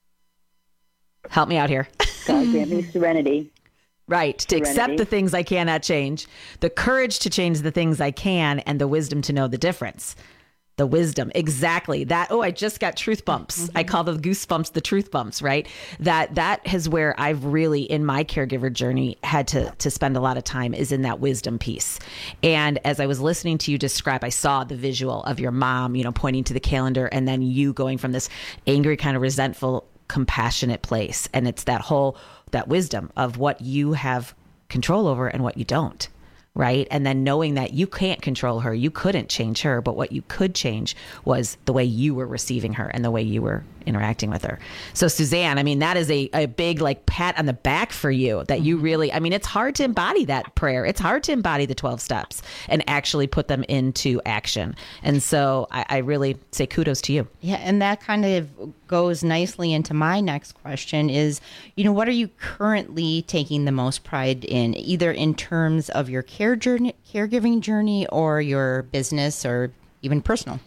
help me out here. God grant me serenity. Right, to Serenity. accept the things I cannot change, the courage to change the things I can, and the wisdom to know the difference. The wisdom, exactly. That, oh, I just got truth bumps. Mm-hmm. I call the goosebumps the truth bumps, right? That that is where I've really, in my caregiver journey, had to to spend a lot of time, is in that wisdom piece. And as I was listening to you describe, I saw the visual of your mom, you know, pointing to the calendar, and then you going from this angry, kind of resentful, compassionate place. And it's that whole, that wisdom of what you have control over and what you don't. Right. And then knowing that you can't control her, you couldn't change her, but what you could change was the way you were receiving her and the way you were interacting with her. So Suzanne, I mean, that is a, a big like pat on the back for you that you really, I mean, it's hard to embody that prayer. It's hard to embody the twelve steps and actually put them into action. And so I, I really say kudos to you. Yeah, and that kind of goes nicely into my next question is, you know, what are you currently taking the most pride in, either in terms of your care journey, caregiving journey, or your business, or even personal?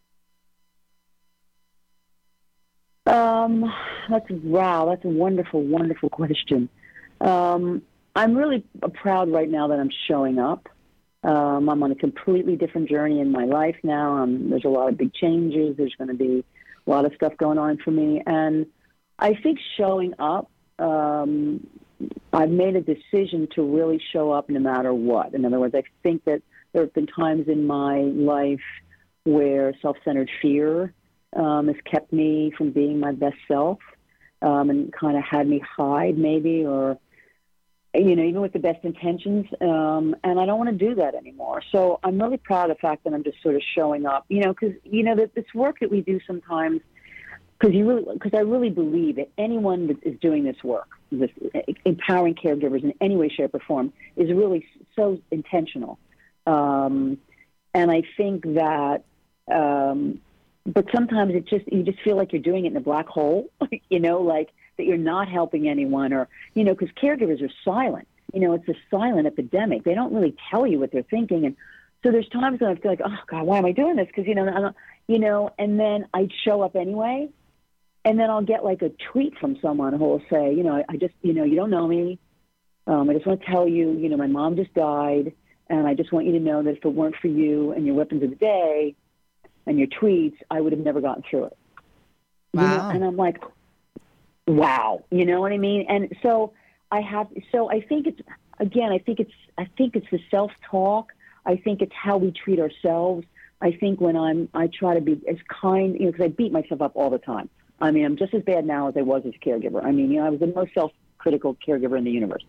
Um, that's, wow, that's a wonderful, wonderful question. Um, I'm really proud right now that I'm showing up. Um, I'm on a completely different journey in my life now. Um, there's a lot of big changes. There's going to be a lot of stuff going on for me. And I think showing up, um, I've made a decision to really show up no matter what. In other words, I think that there have been times in my life where self-centered fear um, has kept me from being my best self, um, and kind of had me hide maybe, or, you know, even with the best intentions. Um, and I don't want to do that anymore. So I'm really proud of the fact that I'm just sort of showing up, you know, because, you know, that this work that we do sometimes, because you really, because I really believe that anyone that is doing this work, this empowering caregivers in any way, shape, or form, is really so intentional. Um, and I think that, um, but sometimes it just, you just feel like you're doing it in a black hole, you know, like that you're not helping anyone, or, you know, because caregivers are silent. You know, it's a silent epidemic. They don't really tell you what they're thinking. And so there's times when I feel like, oh God, why am I doing this? Because, you know, I don't, you know, and then I show up anyway. And then I'll get like a tweet from someone who will say, you know, I just, you know, you don't know me. Um, I just want to tell you, you know, my mom just died. And I just want you to know that if it weren't for you and your weapons of the day and your tweets, I would have never gotten through it. Wow. You know? And I'm like, wow, you know what I mean? And so I have, so I think it's, again, I think it's, I think it's the self-talk. I think it's how we treat ourselves. I think when I'm, I try to be as kind, you know, because I beat myself up all the time. I mean, I'm just as bad now as I was as a caregiver. I mean, you know, I was the most self-critical caregiver in the universe.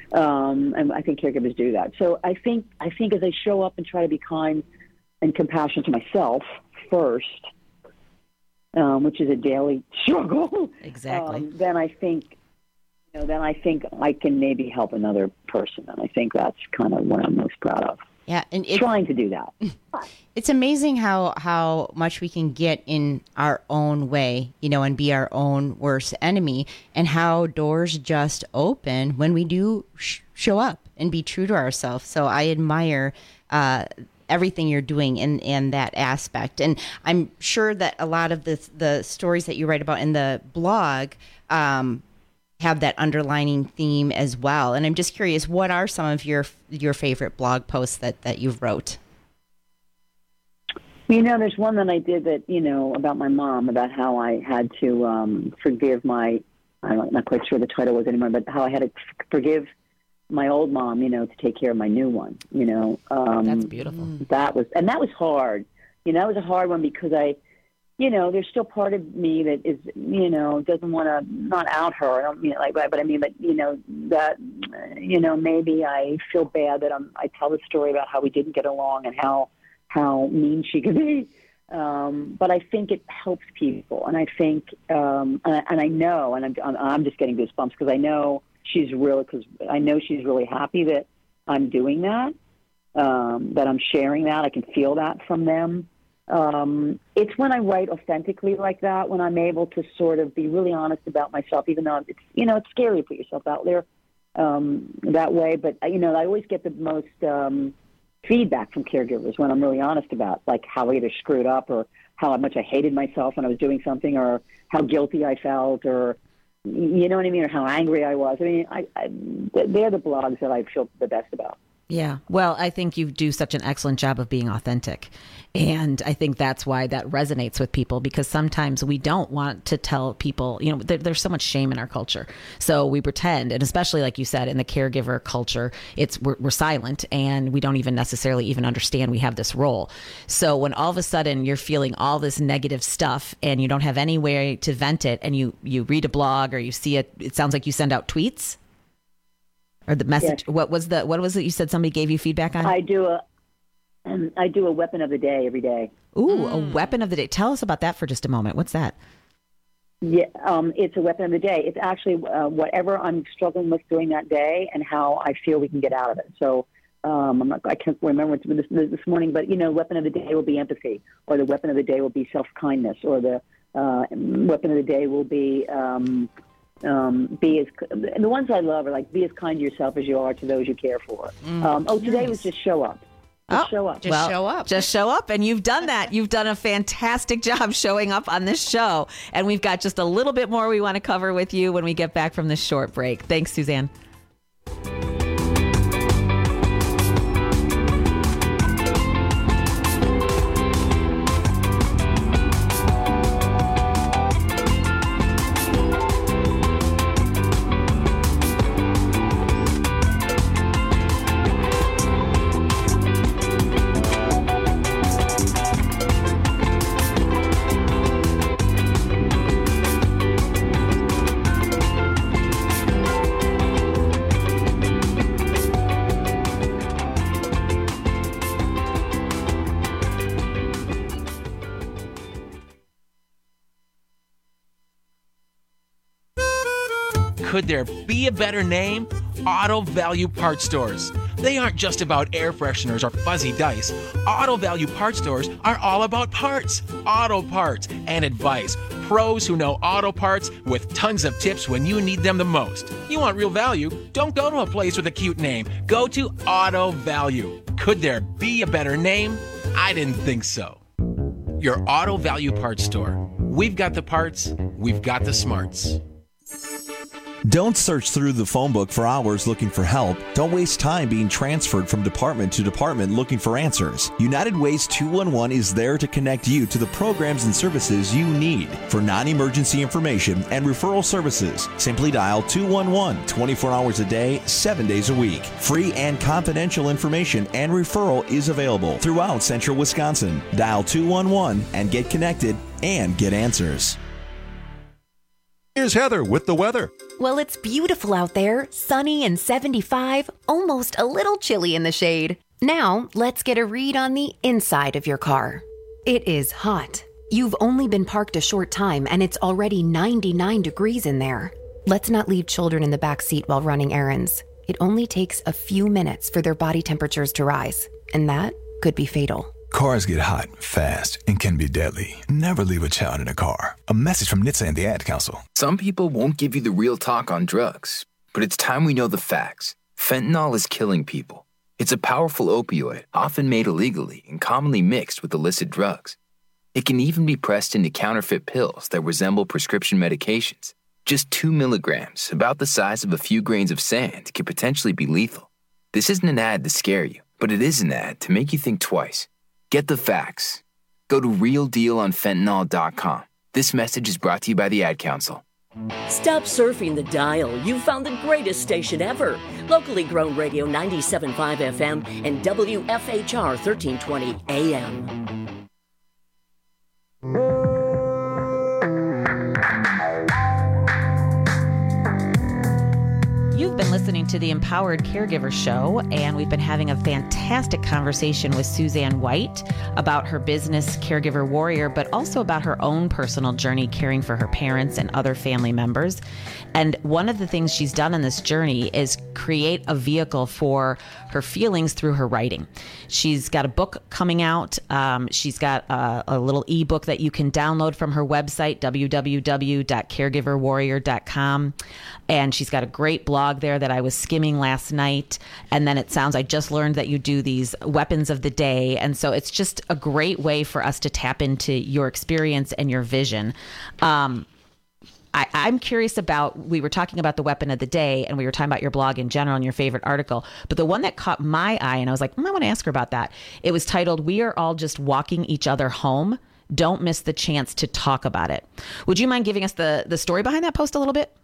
Um, and I think caregivers do that. So I think I think as I show up and try to be kind and compassionate to myself first, um, which is a daily struggle. Exactly. Um, then I think, you know, then I think I can maybe help another person, and I think that's kind of what I'm most proud of. Yeah, and it, trying to do that. It's amazing how how much we can get in our own way, you know, and be our own worst enemy, and how doors just open when we do sh- show up and be true to ourselves. So I admire uh, everything you're doing in, in that aspect, and I'm sure that a lot of the the stories that you write about in the blog Um, have that underlining theme as well. And I'm just curious, what are some of your your favorite blog posts that, that you've wrote? You know, there's one that I did that, you know, about my mom, about how I had to um, forgive my, I'm not quite sure the title was anymore, but how I had to forgive my old mom, you know, to take care of my new one, you know. Um, That's beautiful. That was, and that was hard. You know, that was a hard one because I, you know, there's still part of me that is, you know, doesn't want to, not out her. I don't mean it like that, but I mean, but, you know, that, you know, maybe I feel bad that I'm, I tell the story about how we didn't get along and how, how mean she could be. Um, but I think it helps people. And I think, um, and, I, and I know, and I'm, I'm, I'm just getting goosebumps because I know she's really, because I know she's really happy that I'm doing that, um, that I'm sharing that. I can feel that from them. Um, it's when I write authentically like that, when I'm able to sort of be really honest about myself, even though it's, you know, it's scary to put yourself out there um, that way. But, you know, I always get the most um, feedback from caregivers when I'm really honest about, like, how I either screwed up or how much I hated myself when I was doing something or how guilty I felt or, you know what I mean, or how angry I was. I mean, I, I, they're the blogs that I feel the best about. Yeah. Well, I think you do such an excellent job of being authentic. And I think that's why that resonates with people, because sometimes we don't want to tell people, you know, there, there's so much shame in our culture. So we pretend, and especially like you said, in the caregiver culture, it's we're, we're silent and we don't even necessarily even understand we have this role. So when all of a sudden you're feeling all this negative stuff and you don't have any way to vent it, and you, you read a blog or you see it, it sounds like you send out tweets. Or the message. Yes. What was the? What was it? You said somebody gave you feedback on? I do a, um, I do a weapon of the day every day. Ooh, mm. a weapon of the day. Tell us about that for just a moment. What's that? Yeah, um, it's a weapon of the day. It's actually uh, whatever I'm struggling with during that day and how I feel we can get out of it. So um, I'm not, I can't remember this, this morning, but you know, weapon of the day will be empathy, or the weapon of the day will be self-kindness, or the uh, weapon of the day will be. Um, Um, be as and the ones I love are like be as kind to yourself as you are to those you care for. Mm, um, oh, today nice. was just show up. Just oh, show up. Just well, show up. Just show up, and you've done that. You've done a fantastic job showing up on this show, and we've got just a little bit more we want to cover with you when we get back from this short break. Thanks, Suzanne. Could there be a better name? Auto Value Parts Stores. They aren't just about air fresheners or fuzzy dice. Auto Value Parts Stores are all about parts, auto parts, and advice. Pros who know auto parts with tons of tips when you need them the most. You want real value? Don't go to a place with a cute name. Go to Auto Value. Could there be a better name? I didn't think so. Your Auto Value Parts Store. We've got the parts, we've got the smarts. Don't search through the phone book for hours looking for help. Don't waste time being transferred from department to department looking for answers. United Ways two one one is there to connect you to the programs and services you need. For non-emergency information and referral services, simply dial two one one twenty-four hours a day, seven days a week. Free and confidential information and referral is available throughout central Wisconsin. Dial two one one and get connected and get answers. Here's Heather with the weather. Well, it's beautiful out there, sunny and seventy-five, almost a little chilly in the shade. Now, let's get a read on the inside of your car. It is hot. You've only been parked a short time and it's already ninety-nine degrees in there. Let's not leave children in the back seat while running errands. It only takes a few minutes for their body temperatures to rise, and that could be fatal. Cars get hot, fast, and can be deadly. Never leave a child in a car. A message from N H T S A and the Ad Council. Some people won't give you the real talk on drugs, but it's time we know the facts. Fentanyl is killing people. It's a powerful opioid, often made illegally and commonly mixed with illicit drugs. It can even be pressed into counterfeit pills that resemble prescription medications. Just two milligrams, about the size of a few grains of sand, can potentially be lethal. This isn't an ad to scare you, but it is an ad to make you think twice. Get the facts. Go to real deal on fentanyl dot com. This message is brought to you by the Ad Council. Stop surfing the dial. You found the greatest station ever. Locally grown radio ninety-seven point five F M and W F H R thirteen twenty A M. You've been listening to the Empowered Caregiver Show, and we've been having a fantastic conversation with Suzanne White about her business, Caregiver Warrior, but also about her own personal journey caring for her parents and other family members. And one of the things she's done in this journey is create a vehicle for her feelings through her writing. She's got a book coming out. Um, she's got a, a little ebook that you can download from her website, w w w dot caregiver warrior dot com. And she's got a great blog there that I was skimming last night. And then it sounds, I just learned that you do these weapons of the day. And so it's just a great way for us to tap into your experience and your vision. Um, I, I'm curious about, we were talking about the weapon of the day and we were talking about your blog in general and your favorite article, but the one that caught my eye and I was like, mm, I want to ask her about that. It was titled, "We Are All Just Walking Each Other Home. Don't Miss the Chance to Talk About It." Would you mind giving us the, the story behind that post a little bit?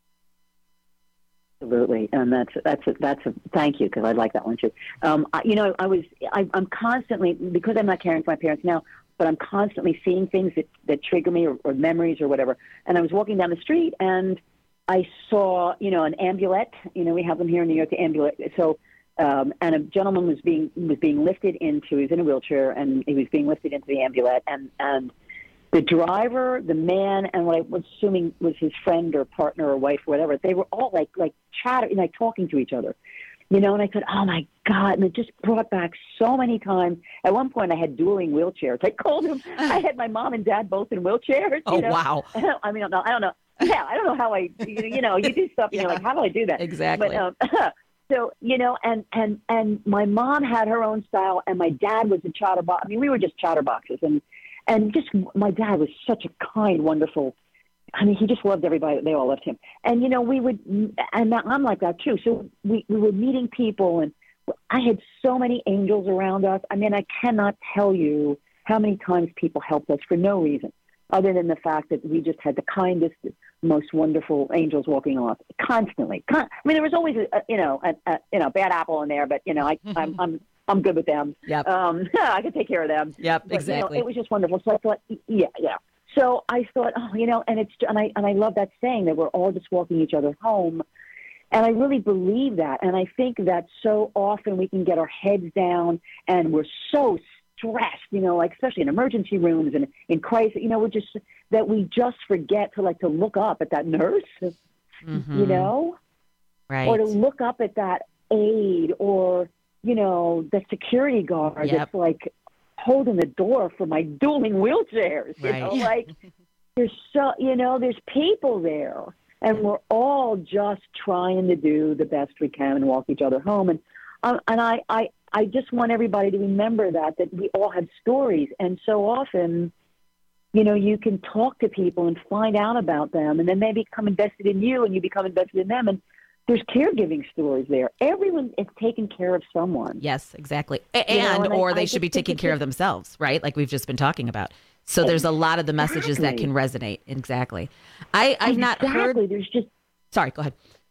Absolutely, and that's that's a, that's a thank you, because I like that one too. Um, I, you know, I was I, I'm constantly, because I'm not caring for my parents now, but I'm constantly seeing things that, that trigger me, or, or memories or whatever. And I was walking down the street and I saw, you know, an ambulette. You know, we have them here in New York, the ambulette. So, um, and a gentleman was being was being lifted into. He was in a wheelchair and he was being lifted into the ambulette, and and. The driver, the man, and what I was assuming was his friend or partner or wife or whatever, they were all like like chatting, like talking to each other, you know. And I said, "Oh my God!" And it just brought back so many times. At one point, I had dueling wheelchairs. I called them. I had my mom and dad both in wheelchairs. Oh, you know? wow! I mean, I don't know. I don't know. Yeah, I don't know how I. You, you know, you do stuff, and yeah. You're like, "How do I do that?" Exactly. But, um, so you know, and and and my mom had her own style, and my dad was a chatterbox. I mean, we were just chatterboxes, and. And just, my dad was such a kind, wonderful, I mean, he just loved everybody. They all loved him. And, you know, we would, and I'm like that too. So we, we were meeting people, and I had so many angels around us. I mean, I cannot tell you how many times people helped us for no reason, other than the fact that we just had the kindest, most wonderful angels walking off constantly. Con- I mean, there was always, a, you know, a, a you know, bad apple in there, but, you know, I, I'm, I'm, I'm good with them. Yep. Um, I can take care of them. Yep, but, exactly. You know, it was just wonderful. So I thought, yeah, yeah. So I thought, oh, you know, and it's, and I, and I love that saying that we're all just walking each other home. And I really believe that. And I think that so often we can get our heads down and we're so stressed, you know, like especially in emergency rooms and in crisis, you know, we're just, that we just forget to like to look up at that nurse, mm-hmm. you know, right. or to look up at that aide or, you know, the security guard yep. that's like holding the door for my dueling wheelchairs, you right. know, like there's so, you know, there's people there and we're all just trying to do the best we can and walk each other home. And, um, and I, I, I just want everybody to remember that, that we all have stories. And so often, you know, you can talk to people and find out about them and then they become invested in you and you become invested in them. And there's caregiving stories there. Everyone is taking care of someone. Yes, exactly. And, you know, and or I, they I should be taking care of them. themselves, right? Like we've just been talking about. So there's a lot of the messages exactly. that can resonate. Exactly. I, I've exactly. not heard. There's just. Sorry, go ahead.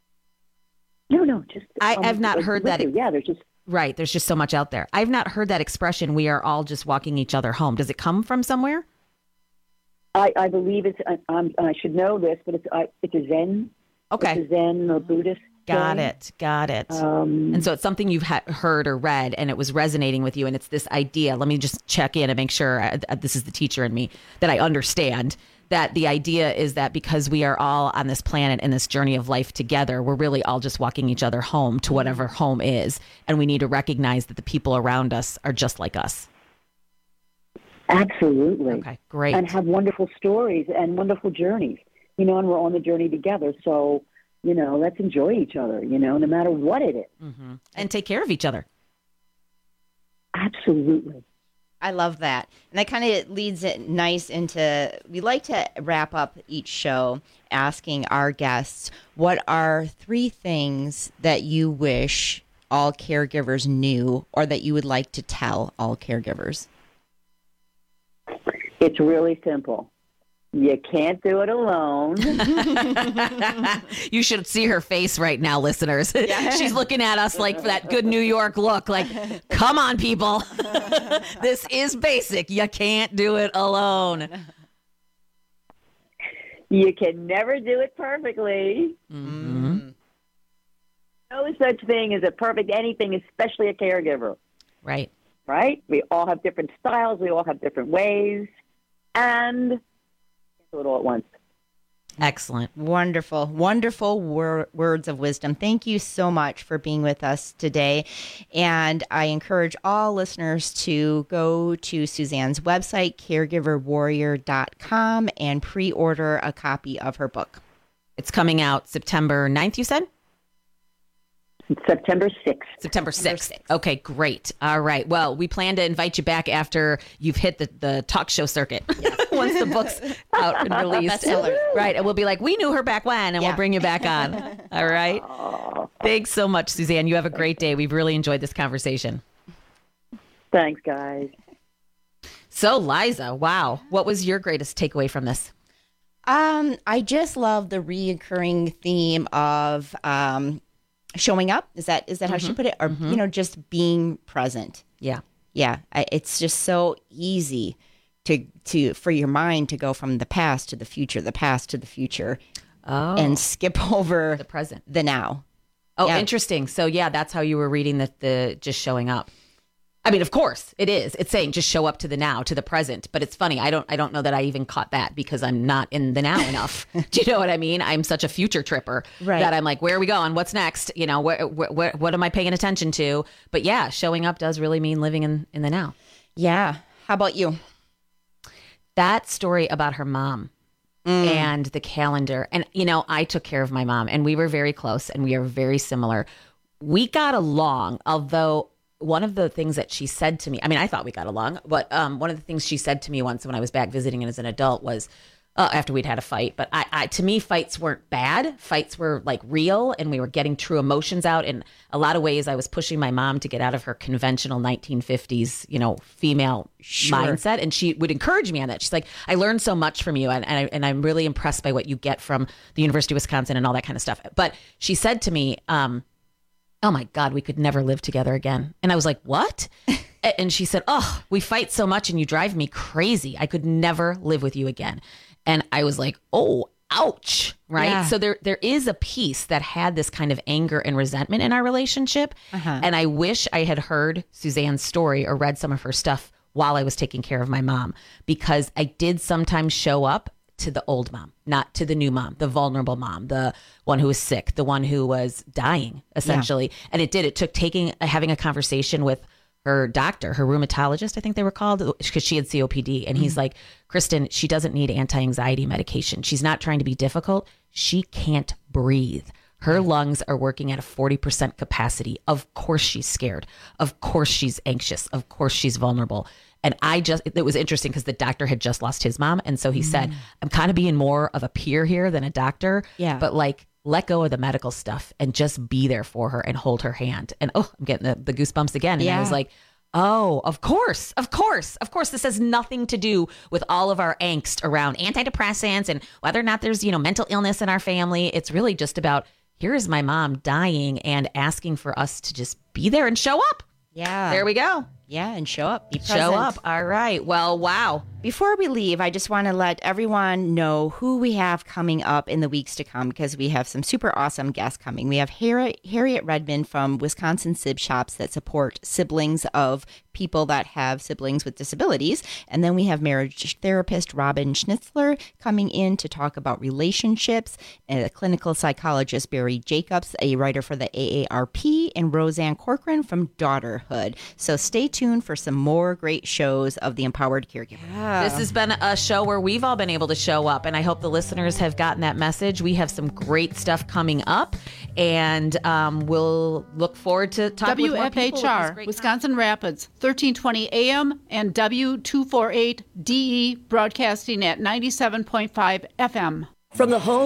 No, no, just. I, um, I've not heard that. You. Yeah, there's just. Right. There's just so much out there. I've not heard that expression, "We are all just walking each other home." Does it come from somewhere? I, I believe it's, I, I'm, I should know this, but it's, I, it's a Zen Okay. It's a Zen or Buddhist. Got thing. it. Got it. Um, and so it's something you've ha- heard or read, and it was resonating with you. And it's this idea. Let me just check in and make sure I, I, this is the teacher in me that I understand that the idea is that because we are all on this planet in this journey of life together, we're really all just walking each other home to whatever home is. And we need to recognize that the people around us are just like us. Absolutely. Okay, great. And have wonderful stories and wonderful journeys, you know, and we're on the journey together. So, you know, let's enjoy each other, you know, no matter what it is. Mm-hmm. And take care of each other. Absolutely. I love that. And that kind of leads it nice into, we like to wrap up each show asking our guests, what are three things that you wish all caregivers knew or that you would like to tell all caregivers? It's really simple. You can't do it alone. You should see her face right now, listeners. Yeah. She's looking at us like that good New York look, like, come on, people. This is basic. You can't do it alone. You can never do it perfectly. Mm-hmm. No such thing as a perfect anything, especially a caregiver. Right. Right? We all have different styles. We all have different ways. And do it all at once. Excellent. Wonderful, wonderful wor- words of wisdom. Thank you so much for being with us today. And I encourage all listeners to go to Suzanne's website, caregiver warrior dot com, and pre-order a copy of her book. It's coming out September ninth, you said? September sixth. September sixth. Okay, great. All right. Well, we plan to invite you back after you've hit the, the talk show circuit. Yes. Once the book's out and released. And, right. And we'll be like, we knew her back when, and yeah. we'll bring you back on. All right. Aww. Thanks so much, Suzanne. You have a great day. We've really enjoyed this conversation. Thanks, guys. So, Liza, wow. What was your greatest takeaway from this? Um, I just love the reoccurring theme of um, showing up. Is that is that how mm-hmm. she put it? Or, mm-hmm. you know, just being present. Yeah. Yeah. I, it's just so easy to to for your mind to go from the past to the future, the past to the future, oh. and skip over the present, the now. Oh, yeah. Interesting. So, yeah, that's how you were reading the, the just showing up. I mean, of course it is. It's saying just show up to the now, to the present. But it's funny. I don't I don't know that I even caught that because I'm not in the now enough. Do you know what I mean? I'm such a future tripper right. that I'm like, where are we going? What's next? You know, where, where, what am I paying attention to? But yeah, showing up does really mean living in, in the now. Yeah. How about you? That story about her mom mm. and the calendar. And, you know, I took care of my mom and we were very close and we are very similar. We got along, although one of the things that she said to me, I mean, I thought we got along, but um, one of the things she said to me once when I was back visiting as an adult was, uh, after we'd had a fight, but I, I, to me, fights weren't bad. Fights were like real and we were getting true emotions out. In a lot of ways, I was pushing my mom to get out of her conventional nineteen fifties, you know, female sure. mindset. And she would encourage me on that. She's like, I learned so much from you. And, and, I, and I'm really impressed by what you get from the University of Wisconsin and all that kind of stuff. But she said to me, um, oh my God, we could never live together again. And I was like, what? And she said, oh, we fight so much and you drive me crazy. I could never live with you again. And I was like, oh, ouch. Right. Yeah. So there, there is a piece that had this kind of anger and resentment in our relationship. Uh-huh. And I wish I had heard Suzanne's story or read some of her stuff while I was taking care of my mom, because I did sometimes show up to the old mom, not to the new mom, the vulnerable mom, the one who was sick, the one who was dying, essentially. Yeah. And it did. It took taking, having a conversation with her doctor, her rheumatologist, I think they were called, because she had C O P D. And mm-hmm. he's like, Kristen, she doesn't need anti-anxiety medication. She's not trying to be difficult. She can't breathe. Her lungs are working at a forty percent capacity. Of course she's scared. Of course she's anxious. Of course she's vulnerable. And I just, it was interesting because the doctor had just lost his mom. And so he mm. said, I'm kind of being more of a peer here than a doctor. Yeah. But like, let go of the medical stuff and just be there for her and hold her hand. And oh, I'm getting the, the goosebumps again. And yeah. I was like, oh, of course, of course, of course. This has nothing to do with all of our angst around antidepressants and whether or not there's, you know, mental illness in our family. It's really just about, here is my mom dying and asking for us to just be there and show up. Yeah. There we go. Yeah, and show up. Be present. Show up. All right. Well, wow. Before we leave, I just want to let everyone know who we have coming up in the weeks to come, because we have some super awesome guests coming. We have Harriet, Harriet Redmond from Wisconsin Sib Shops that support siblings of people that have siblings with disabilities. And then we have marriage therapist Robin Schnitzler coming in to talk about relationships, and a clinical psychologist Barry Jacobs, a writer for the A A R P, and Roseanne Corcoran from Daughterhood. So stay tuned for some more great shows of the Empowered Caregiver. Yeah. This has been a show where we've all been able to show up, and I hope the listeners have gotten that message. We have some great stuff coming up, and um, we'll look forward to talking W F H R, with more people with Wisconsin content. Rapids, thirteen twenty A M, and W two forty-eight D E broadcasting at ninety-seven point five F M. From the home